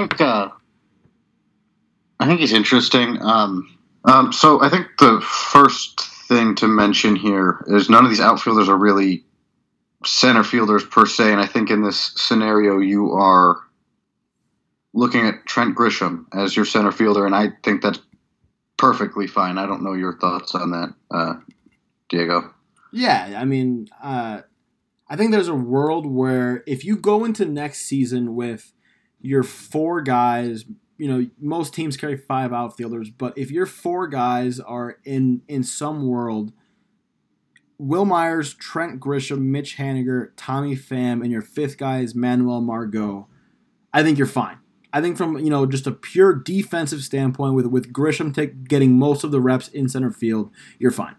think he's interesting. So I think the first thing to mention here is none of these outfielders are really center fielders per se, and I think in this scenario you are looking at Trent Grisham as your center fielder, and I think that's perfectly fine. I don't know your thoughts on that, Diego. Yeah, I mean, I think there's a world where if you go into next season with your 4 guys, most teams carry 5 outfielders, but if your 4 guys are in some world, Will Myers, Trent Grisham, Mitch Haniger, Tommy Pham, and your 5th guy is Manuel Margot, I think you're fine. I think from just a pure defensive standpoint, with Grisham getting most of the reps in center field, you're fine.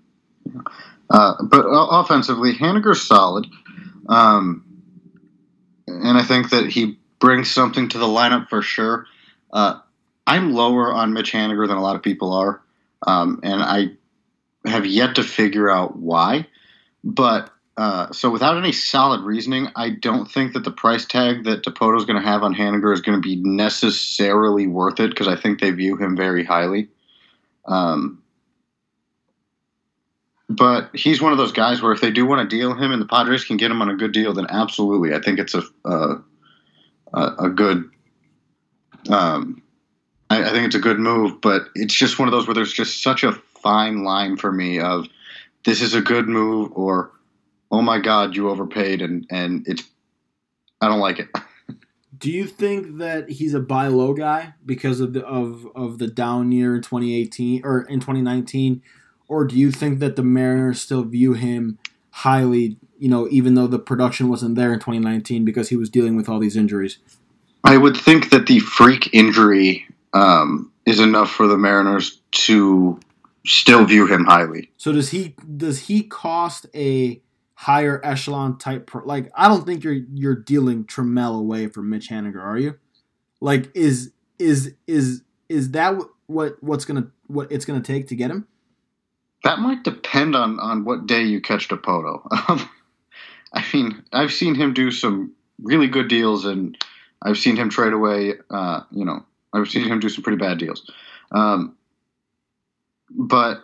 But offensively, Haniger's solid, and I think that he brings something to the lineup for sure. I'm lower on Mitch Haniger than a lot of people are, and I have yet to figure out why. But so without any solid reasoning, I don't think that the price tag that Dipoto is going to have on Haniger is going to be necessarily worth it because I think they view him very highly. But he's one of those guys where if they do want to deal him and the Padres can get him on a good deal, then absolutely, I think it's a good. I think it's a good move, but it's just one of those where there's just such a fine line for me of this is a good move or oh my God, you overpaid and it's I don't like it. Do you think that he's a buy low guy because of the down year in 2018 or in 2019, or do you think that the Mariners still view him highly? Even though the production wasn't there in 2019 because he was dealing with all these injuries. I would think that the freak injury is enough for the Mariners to still view him highly. So does he cost a higher echelon type? I don't think you're dealing Trammell away from Mitch Haniger, are you? Like is that what it's gonna take to get him? That might depend on what day you catch Dipoto. I mean, I've seen him do some really good deals, and I've seen him trade away. I've seen him do some pretty bad deals. But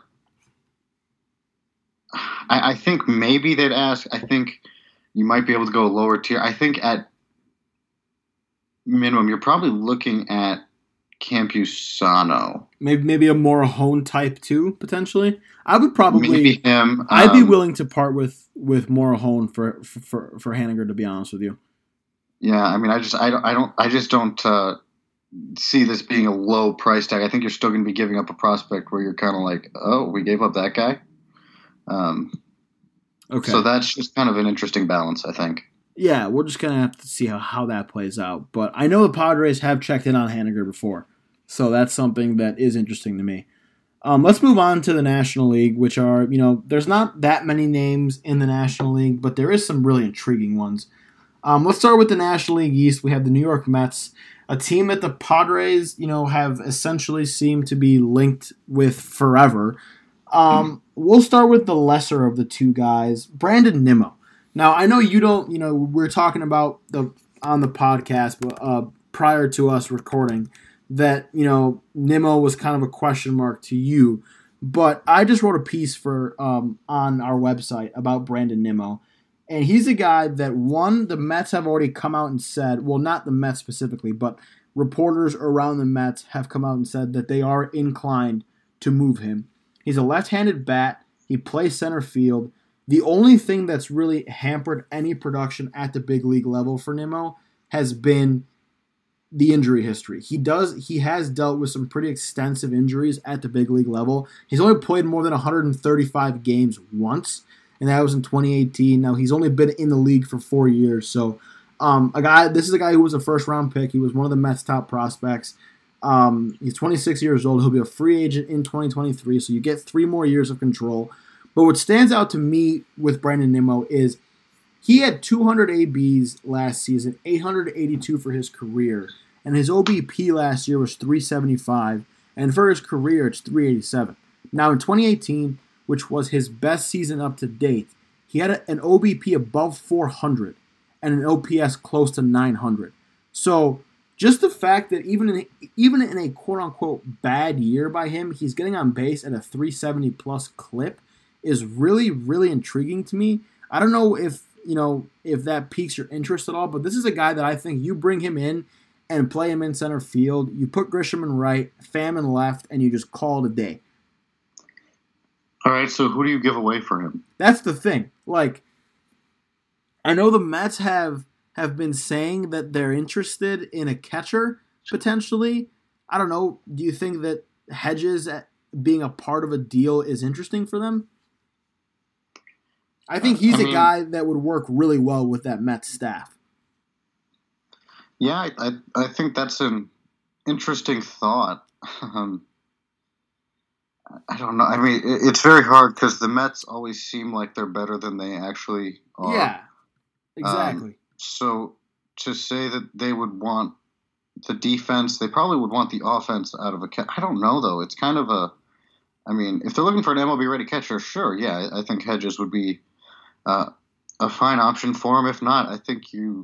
I think maybe they'd ask. I think you might be able to go lower tier. I think at minimum, you're probably looking at Campusano. Maybe a Morejon type too, potentially. I would probably maybe him. I'd be willing to part with Morejon for Haniger, to be honest with you. Yeah, I mean, I just don't see this being a low price tag. I think you're still going to be giving up a prospect where you're kind of like, oh, we gave up that guy. Okay. So that's just kind of an interesting balance, I think. Yeah, we're just going to have to see how that plays out. But I know the Padres have checked in on Haniger before, so that's something that is interesting to me. Let's move on to the National League, which are, there's not that many names in the National League, but there is some really intriguing ones. Let's start with the National League East. We have the New York Mets, a team that the Padres, have essentially seemed to be linked with forever. We'll start with the lesser of the two guys, Brandon Nimmo. Now, I know you don't, we're talking about on the podcast prior to us recording that, Nimmo was kind of a question mark to you. But I just wrote a piece for on our website about Brandon Nimmo. And he's a guy that, the Mets have already come out and said, well, not the Mets specifically, but reporters around the Mets have come out and said that they are inclined to move him. He's a left-handed bat. He plays center field. The only thing that's really hampered any production at the big league level for Nimmo has been the injury history. He has dealt with some pretty extensive injuries at the big league level. He's only played more than 135 games once, and that was in 2018. Now, he's only been in the league for 4 years. So, this is a guy who was a first-round pick. He was one of the Mets' top prospects. He's 26 years old. He'll be a free agent in 2023, so you get 3 more years of control. But what stands out to me with Brandon Nimmo is he had 200 ABs last season, 882 for his career, and his OBP last year was 375, and for his career, it's 387. Now, in 2018, which was his best season up to date, he had an OBP above 400 and an OPS close to 900. So, just the fact that even in a quote-unquote bad year by him, he's getting on base at a 370-plus clip is really, really intriguing to me. I don't know if that piques your interest at all, but this is a guy that I think you bring him in and play him in center field. You put Grisham in right, Pham in left, and you just call it a day. All right, so who do you give away for him? That's the thing. Like, I know the Mets have been saying that they're interested in a catcher, potentially. I don't know. Do you think that Hedges being a part of a deal is interesting for them? I think he's a guy that would work really well with that Mets staff. Yeah, I think that's an interesting thought. Um, I don't know. I mean, it's very hard because the Mets always seem like they're better than they actually are. Yeah, exactly. So to say that they would want the defense, they probably would want the offense out of a catch. I don't know though. It's kind of a. I mean, if they're looking for an MLB ready catcher, sure, yeah, I think Hedges would be a fine option for him. If not, I think you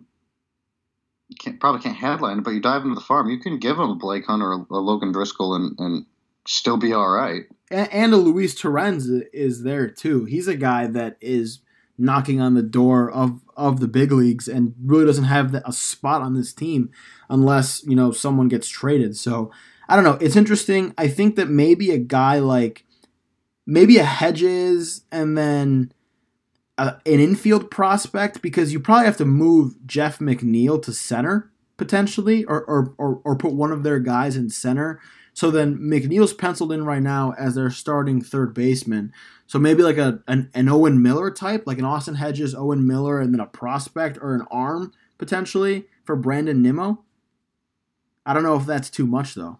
probably can't headline it, but you dive into the farm, you can give him a Blake Hunt or a Logan Driscoll and still be all right. And a Luis Torrens is there too. He's a guy that is knocking on the door of the big leagues and really doesn't have a spot on this team unless someone gets traded. So I don't know. It's interesting. I think that maybe a guy like maybe a Hedges and then an infield prospect, because you probably have to move Jeff McNeil to center potentially, or put one of their guys in center. So then McNeil's penciled in right now as their starting third baseman. So maybe like an Owen Miller type, like an Austin Hedges, Owen Miller, and then a prospect or an arm potentially for Brandon Nimmo. I don't know if that's too much though.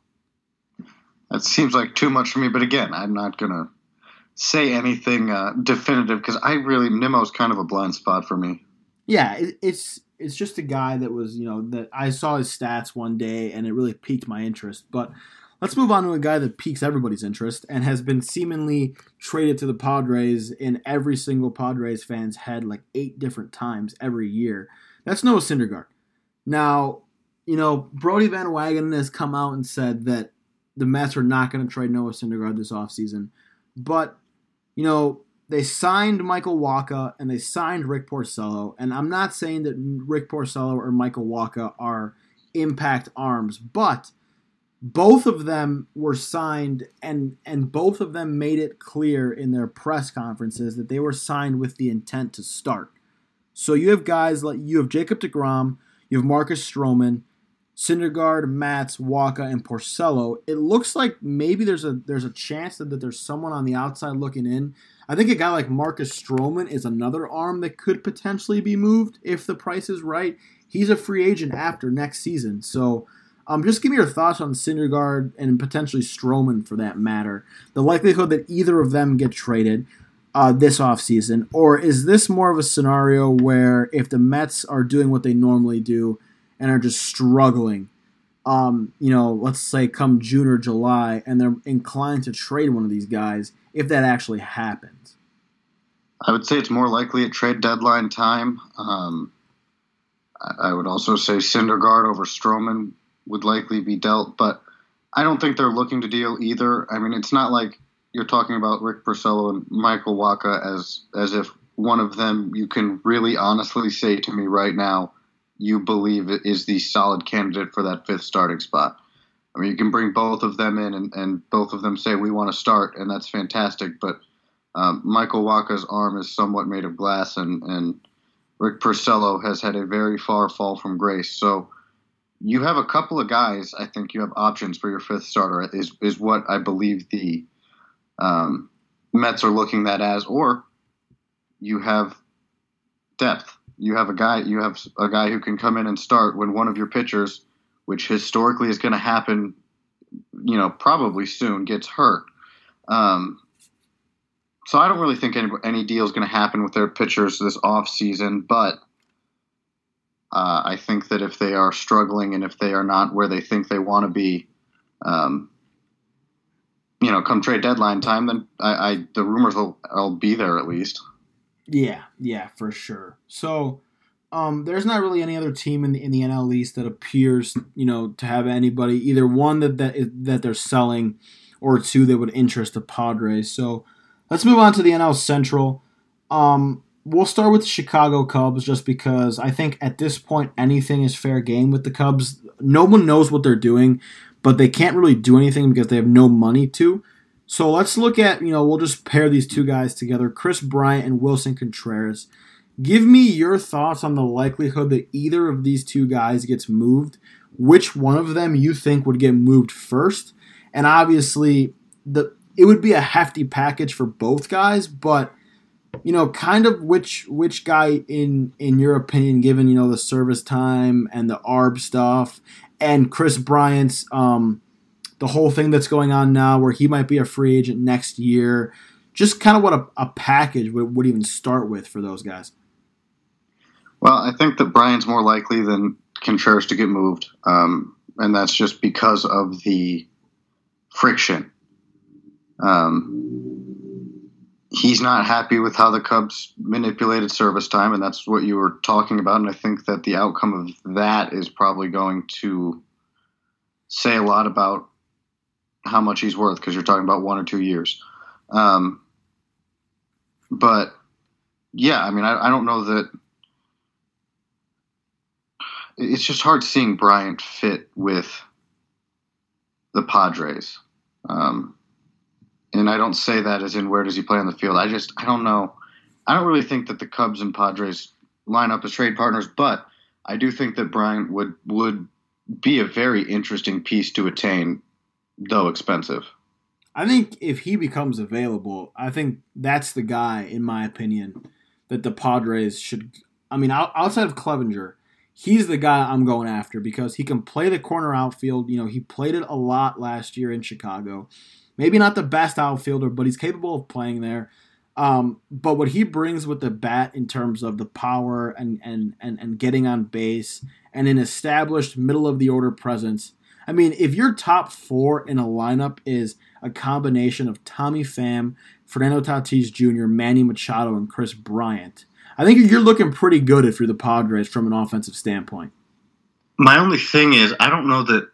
That seems like too much for me, but again, I'm not gonna say anything definitive because Nimmo's kind of a blind spot for me. Yeah, it's just a guy that was that I saw his stats one day and it really piqued my interest, but. Let's move on to a guy that piques everybody's interest and has been seemingly traded to the Padres in every single Padres fan's head like 8 different times every year. That's Noah Syndergaard. Now, Brodie Van Wagenen has come out and said that the Mets are not going to trade Noah Syndergaard this offseason. But, they signed Michael Wacha and they signed Rick Porcello. And I'm not saying that Rick Porcello or Michael Wacha are impact arms, but both of them were signed, and both of them made it clear in their press conferences that they were signed with the intent to start. So you have guys like Jacob deGrom, you have Marcus Stroman, Syndergaard, Matz, Wacha, and Porcello. It looks like maybe there's a chance that there's someone on the outside looking in. I think a guy like Marcus Stroman is another arm that could potentially be moved if the price is right. He's a free agent after next season, so. Just give me your thoughts on Syndergaard and potentially Stroman for that matter. The likelihood that either of them get traded this offseason, or is this more of a scenario where if the Mets are doing what they normally do and are just struggling, let's say come June or July, and they're inclined to trade one of these guys if that actually happens? I would say it's more likely at trade deadline time. I would also say Syndergaard over Stroman would likely be dealt, but I don't think they're looking to deal either. I mean, it's not like you're talking about Rick Porcello and Michael Wacha as if one of them you can really honestly say to me right now you believe is the solid candidate for that 5th starting spot. I mean, you can bring both of them in and both of them say we want to start, and that's fantastic, but Michael Wacha's arm is somewhat made of glass, and Rick Porcello has had a very far fall from grace. So you have a couple of guys. I think you have options for your 5th starter is what I believe the Mets are looking at as, or you have depth. You have a guy who can come in and start when one of your pitchers, which historically is going to happen, probably soon, gets hurt. So I don't really think any deal is going to happen with their pitchers this off season, but I think that if they are struggling and if they are not where they think they want to be, come trade deadline time, then the rumors will be there at least. Yeah, for sure. So there's not really any other team in the NL East that appears, to have anybody, either one that they're selling or two that would interest the Padres. So let's move on to the NL Central. We'll start with the Chicago Cubs just because I think at this point anything is fair game with the Cubs. No one knows what they're doing, but they can't really do anything because they have no money to. So let's look at, we'll just pair these two guys together, Chris Bryant and Wilson Contreras. Give me your thoughts on the likelihood that either of these two guys gets moved, which one of them you think would get moved first, and obviously it would be a hefty package for both guys, but kind of which guy in your opinion, given the service time and the ARB stuff and Chris Bryant's the whole thing that's going on now where he might be a free agent next year, just kind of what a package would even start with for those guys. Well, I think that Bryant's more likely than Contreras to get moved, and that's just because of the friction. He's not happy with how the Cubs manipulated service time, and that's what you were talking about. And I think that the outcome of that is probably going to say a lot about how much he's worth, because you're talking about 1 or 2 years. But yeah, I mean, I don't know that it's just hard seeing Bryant fit with the Padres. And I don't say that as in where does he play on the field. I don't know. I don't really think that the Cubs and Padres line up as trade partners, but I do think that Bryant would be a very interesting piece to attain, though expensive. I think if he becomes available, I think that's the guy, in my opinion, that the Padres should. I mean, outside of Clevenger, he's the guy I'm going after because he can play the corner outfield. He played it a lot last year in Chicago. Maybe not the best outfielder, but he's capable of playing there. But what he brings with the bat in terms of the power and getting on base and an established middle-of-the-order presence. I mean, if your top 4 in a lineup is a combination of Tommy Pham, Fernando Tatis Jr., Manny Machado, and Chris Bryant, I think you're looking pretty good if you're the Padres from an offensive standpoint. My only thing is, I don't know that.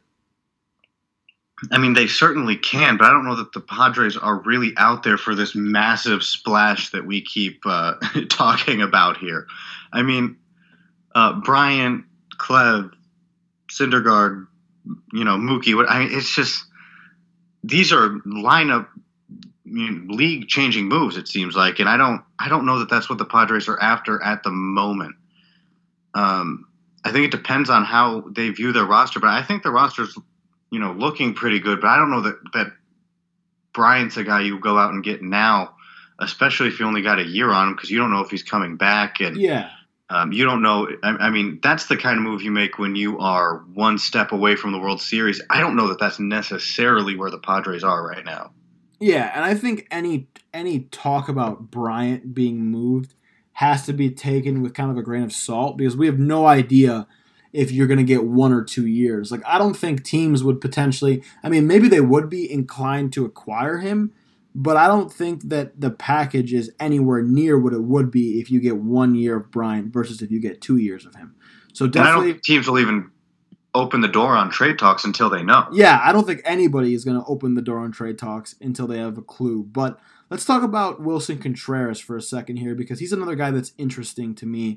I mean, they certainly can, but I don't know that the Padres are really out there for this massive splash that we keep talking about here. I mean, Bryant, Clev, Syndergaard, Mookie. It's just these are lineup, league-changing moves. It seems like, and I don't know that that's what the Padres are after at the moment. I think it depends on how they view their roster, but I think the roster's looking pretty good, but I don't know that Bryant's a guy you go out and get now, especially if you only got a year on him, because you don't know if he's coming back, and you don't know. I mean, that's the kind of move you make when you are one step away from the World Series. I don't know that that's necessarily where the Padres are right now. Yeah, and I think any talk about Bryant being moved has to be taken with kind of a grain of salt because we have no idea if you're going to get 1 or 2 years. Like, I don't think teams would potentially – I mean, maybe they would be inclined to acquire him, but I don't think that the package is anywhere near what it would be if you get 1 year of Bryant versus if you get 2 years of him. So definitely – I don't think teams will even open the door on trade talks until they know. Yeah, I don't think anybody is going to open the door on trade talks until they have a clue. But let's talk about Wilson Contreras for a second here because he's another guy that's interesting to me.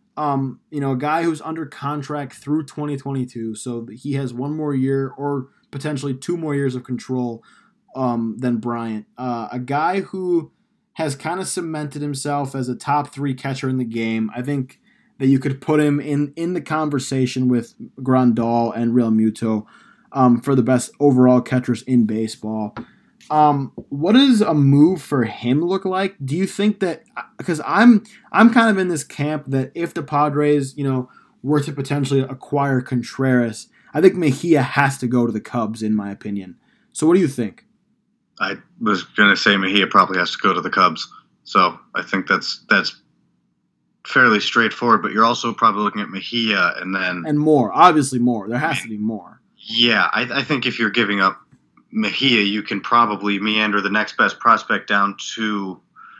A guy who's under contract through 2022, so he has 1 more year or potentially 2 more years of control than Bryant. A guy who has kind of cemented himself as a top 3 catcher in the game. I think that you could put him in the conversation with Grandal and Real Muto for the best overall catchers in baseball. What does a move for him look like? Do you think that because I'm kind of in this camp that if the Padres, were to potentially acquire Contreras, I think Mejia has to go to the Cubs in my opinion. So what do you think? I was going to say Mejia probably has to go to the Cubs. So I think that's fairly straightforward, but you're also probably looking at Mejia and more, obviously more. There has to be more. Yeah, I think if you're giving up Mejia, you can probably meander the next best prospect down to,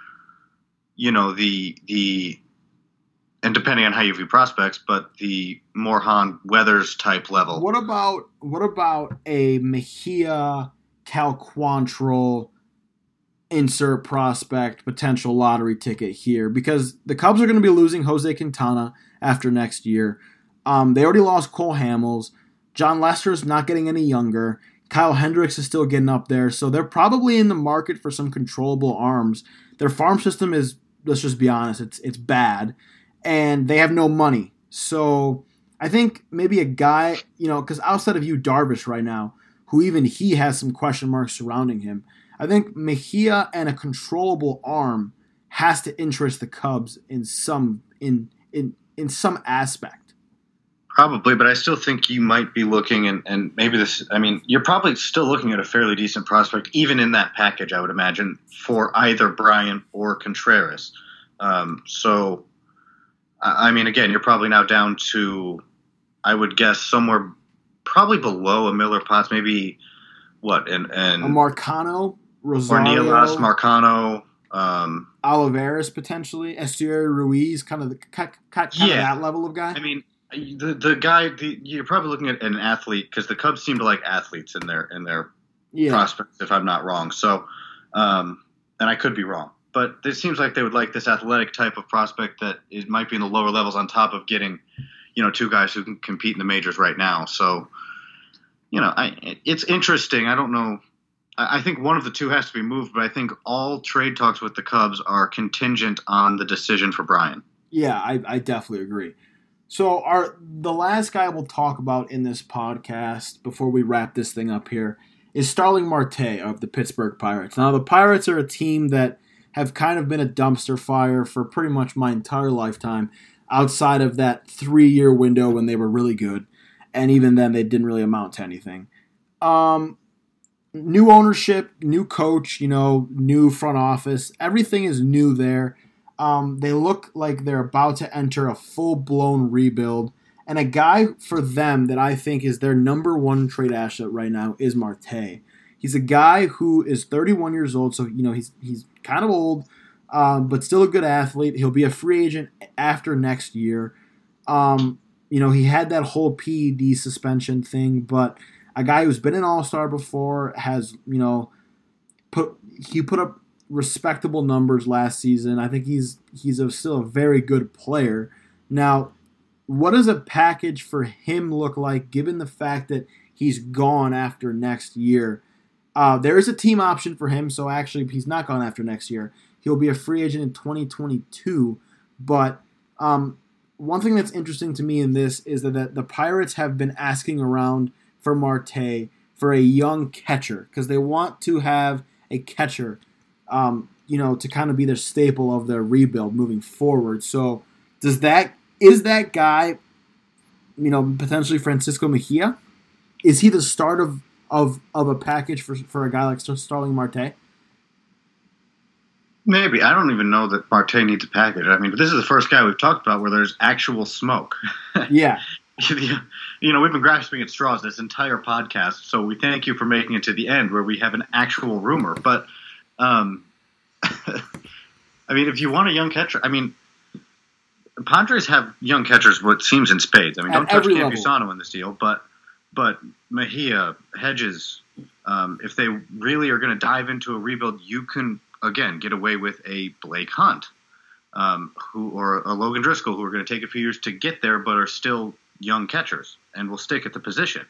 the and depending on how you view prospects, but the Morejon Weathers type level. What about a Mejia, Cal Quantrill, insert prospect, potential lottery ticket here? Because the Cubs are going to be losing Jose Quintana after next year. They already lost Cole Hamels. John Lester's not getting any younger. Kyle Hendricks is still getting up there, so they're probably in the market for some controllable arms. Their farm system is, let's just be honest, it's bad, and they have no money. So I think maybe a guy, because outside of Yu Darvish right now, who even he has some question marks surrounding him, I think Mejia and a controllable arm has to interest the Cubs in some aspect. Probably, but I still think you might be looking, and maybe this, I mean, you're probably still looking at a fairly decent prospect, even in that package, I would imagine, for either Bryant or Contreras. So, I mean, again, you're probably now down to, I would guess, somewhere probably below a Miller Potts, maybe, what, and a Marcano, Rosario. Ornelas, Marcano. Olivares, potentially. Esteury Ruiz, kind of that level of guy. I mean, the guy, you're probably looking at an athlete, because the Cubs seem to like athletes in their prospects, if I'm not wrong. So, and I could be wrong, but it seems like they would like this athletic type of prospect that it might be in the lower levels on top of getting, two guys who can compete in the majors right now. So, it's interesting. I don't know. I think one of the two has to be moved, but I think all trade talks with the Cubs are contingent on the decision for Bryant. Yeah, I definitely agree. So the last guy we'll talk about in this podcast before we wrap this thing up here is Starling Marte of the Pittsburgh Pirates. Now, the Pirates are a team that have kind of been a dumpster fire for pretty much my entire lifetime, outside of that 3-year window when they were really good, and even then they didn't really amount to anything. New ownership, new coach, new front office, everything is new there. They look like they're about to enter a full-blown rebuild. And a guy for them that I think is their number one trade asset right now is Marte. He's a guy who is 31 years old, so he's kind of old, but still a good athlete. He'll be a free agent after next year. He had that whole PED suspension thing, but a guy who's been an all-star before has, put up respectable numbers last season. I think he's still a very good player. Now, what does a package for him look like given the fact that he's gone after next year? There is a team option for him, so actually he's not gone after next year. He'll be a free agent in 2022. But one thing that's interesting to me in this is that the Pirates have been asking around for Marte for a young catcher because they want to have a catcher to kind of be their staple of their rebuild moving forward. So is that guy, potentially Francisco Mejia? Is he the start of a package for a guy like Starling Marte? Maybe. I don't even know that Marte needs a package. I mean, but this is the first guy we've talked about where there's actual smoke. Yeah. We've been grasping at straws this entire podcast, so we thank you for making it to the end where we have an actual rumor. But I mean, if you want a young catcher, I mean, Padres have young catchers, what seems in spades. I mean, don't touch Campusano in this deal, but Mejia, Hedges, if they really are going to dive into a rebuild, you can, again, get away with a Blake Hunt or a Logan Driscoll, who are going to take a few years to get there, but are still young catchers and will stick at the position.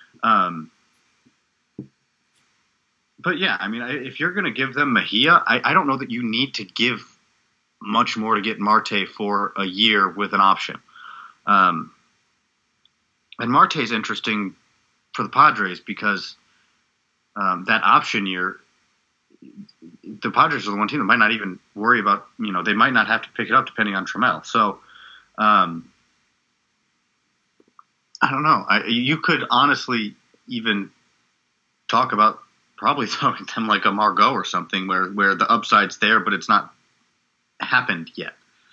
But yeah, I mean, if you're going to give them Mejia, I don't know that you need to give much more to get Marte for a year with an option. And Marte's interesting for the Padres because that option year, the Padres are the one team that might not even worry about, they might not have to pick it up depending on Trammell. So I don't know. You could honestly even talk about probably throwing them like a Margot or something where the upside's there, but it's not happened yet.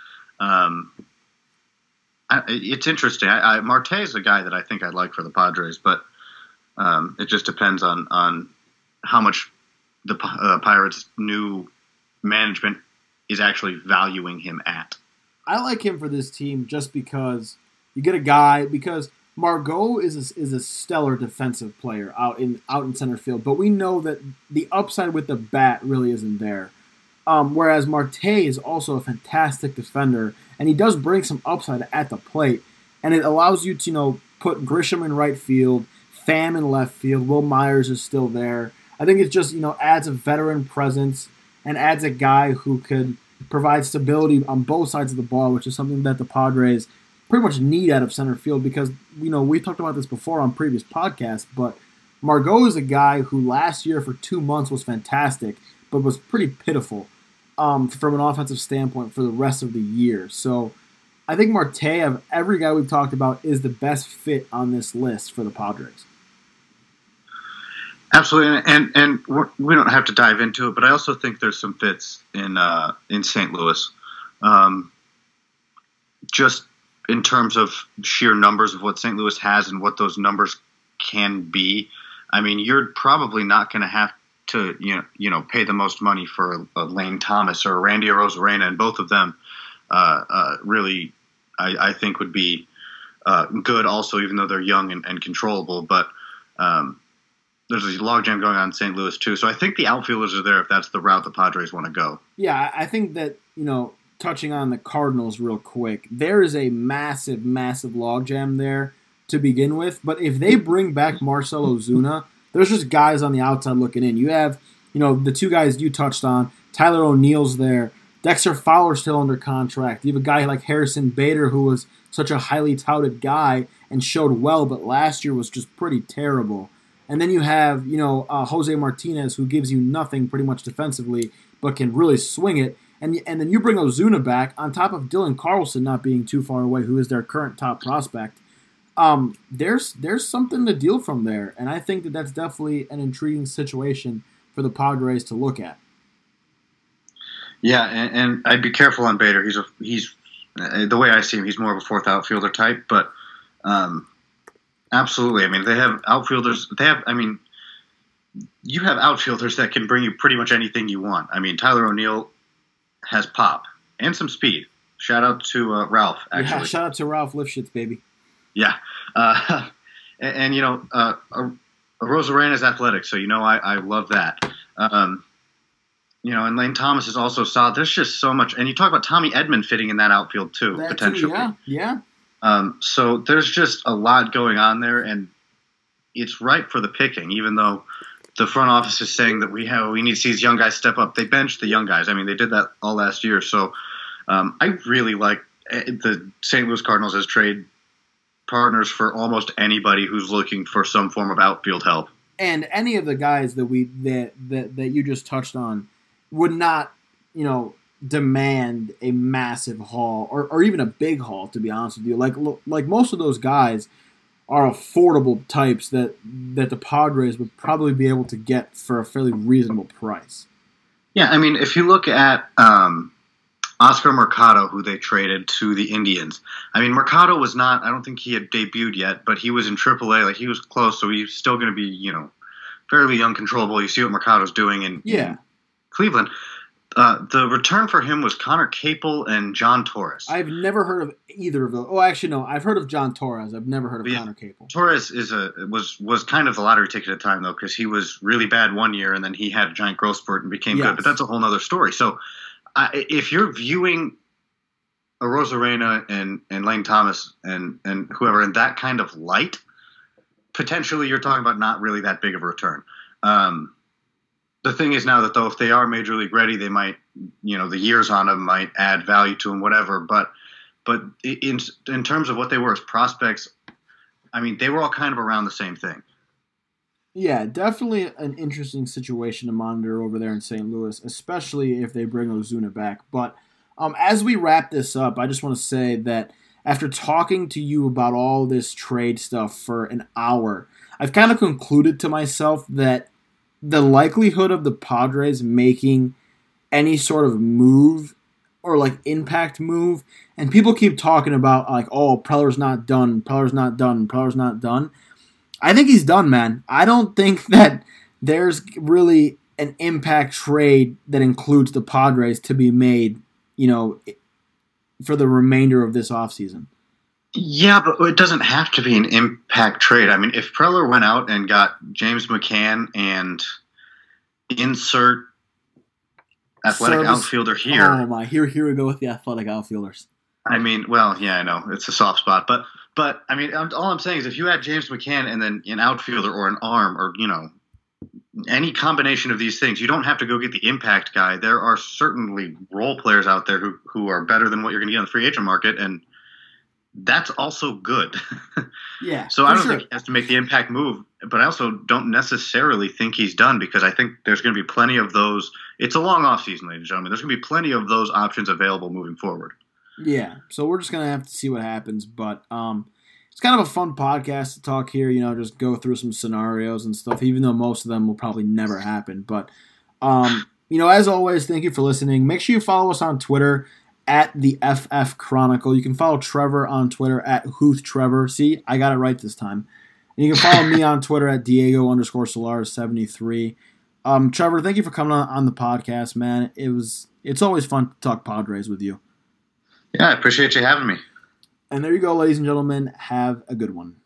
It's interesting. Marte is a guy that I think I'd like for the Padres, but it just depends on how much the Pirates' new management is actually valuing him at. I like him for this team just because you get a guy because Margot is a stellar defensive player out in center field, but we know that the upside with the bat really isn't there. Whereas Marte is also a fantastic defender, and he does bring some upside at the plate, and it allows you to put Grisham in right field, Pham in left field. Will Myers is still there. I think it just adds a veteran presence and adds a guy who could provide stability on both sides of the ball, which is something that the Padres pretty much need out of center field because, we talked about this before on previous podcasts, but Margot is a guy who last year for 2 months was fantastic, but was pretty pitiful. from an offensive standpoint for the rest of the year. So I think Marte, of every guy we've talked about, is the best fit on this list for the Padres. Absolutely, and we don't have to dive into it, but I also think there's some fits in St. Louis, just in terms of sheer numbers of what St. Louis has and what those numbers can be. I mean, you're probably not going to have to pay the most money for a Lane Thomas or a Randy Arozarena, and both of them really I think would be good also, even though they're young and controllable. But there's a logjam going on in St. Louis too. So I think the outfielders are there if that's the route the Padres want to go. Yeah, I think that, touching on the Cardinals real quick, there is a massive, massive logjam there to begin with. But if they bring back Marcell Ozuna, there's just guys on the outside looking in. You have, the two guys you touched on. Tyler O'Neill's there. Dexter Fowler's still under contract. You have a guy like Harrison Bader, who was such a highly touted guy and showed well, but last year was just pretty terrible. And then you have, Jose Martinez, who gives you nothing pretty much defensively, but can really swing it. And then you bring Ozuna back on top of Dylan Carlson not being too far away, who is their current top prospect. There's something to deal from there, and I think that's definitely an intriguing situation for the Padres to look at. Yeah, and I'd be careful on Bader. He's the way I see him, he's more of a fourth outfielder type, but absolutely. I mean, they have outfielders. You have outfielders that can bring you pretty much anything you want. I mean, Tyler O'Neill has pop and some speed. Shout out to Ralph, actually. Yeah, shout out to Ralph Lifshitz, baby. Yeah. And Arozarena is athletic, so I love that. And Lane Thomas is also solid. There's just so much. And you talk about Tommy Edman fitting in that outfield too, potentially. Yeah. So there's just a lot going on there, and it's ripe for the picking, even though the front office is saying that we need to see these young guys step up. They benched the young guys. I mean, they did that all last year. So I really like the St. Louis Cardinals as trade partners for almost anybody who's looking for some form of outfield help. And any of the guys that you just touched on would not, demand a massive haul or even a big haul, to be honest with you. Like most of those guys are affordable types that the Padres would probably be able to get for a fairly reasonable price. Yeah, I mean, if you look at Oscar Mercado, who they traded to the Indians. I mean, Mercado was not, I don't think he had debuted yet, but he was in AAA. Like, he was close, so he's still going to be, fairly uncontrollable. You see what Mercado's doing in Cleveland. The return for him was Connor Capel and John Torres. I've never heard of either of those. Oh, actually, no. I've heard of John Torres. I've never heard of Connor Capel. Torres was kind of the lottery ticket at the time, though, because he was really bad one year, and then he had a giant growth spurt and became good. But that's a whole other story. So if you're viewing Arozarena and Lane Thomas and whoever in that kind of light, potentially you're talking about not really that big of a return. The thing is now that, though, if they are major league ready, they might, the years on them might add value to them, whatever. But in terms of what they were as prospects, I mean, they were all kind of around the same thing. Yeah, definitely an interesting situation to monitor over there in St. Louis, especially if they bring Ozuna back. But as we wrap this up, I just want to say that after talking to you about all this trade stuff for an hour, I've kind of concluded to myself that the likelihood of the Padres making any sort of move or like impact move, and people keep talking about like, oh, Preller's not done, Preller's not done, Preller's not done. I think he's done, man. I don't think that there's really an impact trade that includes the Padres to be made, for the remainder of this offseason. Yeah, but it doesn't have to be an impact trade. I mean, if Preller went out and got James McCann and insert athletic outfielder here. Oh my! Here we go with the athletic outfielders. I mean, well, yeah, I know it's a soft spot, but I mean, all I'm saying is if you had James McCann and then an outfielder or an arm or any combination of these things, you don't have to go get the impact guy. There are certainly role players out there who are better than what you're going to get on the free agent market, and that's also good. Yeah. So I don't sure. think he has to make the impact move, but I also don't necessarily think he's done because I think there's going to be plenty of those. It's a long offseason, ladies and gentlemen. There's going to be plenty of those options available moving forward. Yeah. So we're just going to have to see what happens. But it's kind of a fun podcast to talk here, just go through some scenarios and stuff, even though most of them will probably never happen. But, as always, thank you for listening. Make sure you follow us on Twitter at the FF Chronicle. You can follow Trevor on Twitter at HoothTrevor. See, I got it right this time. And you can follow me on Twitter at Diego_Solares73. Trevor, thank you for coming on the podcast, man. It's always fun to talk Padres with you. Yeah, I appreciate you having me. And there you go, ladies and gentlemen. Have a good one.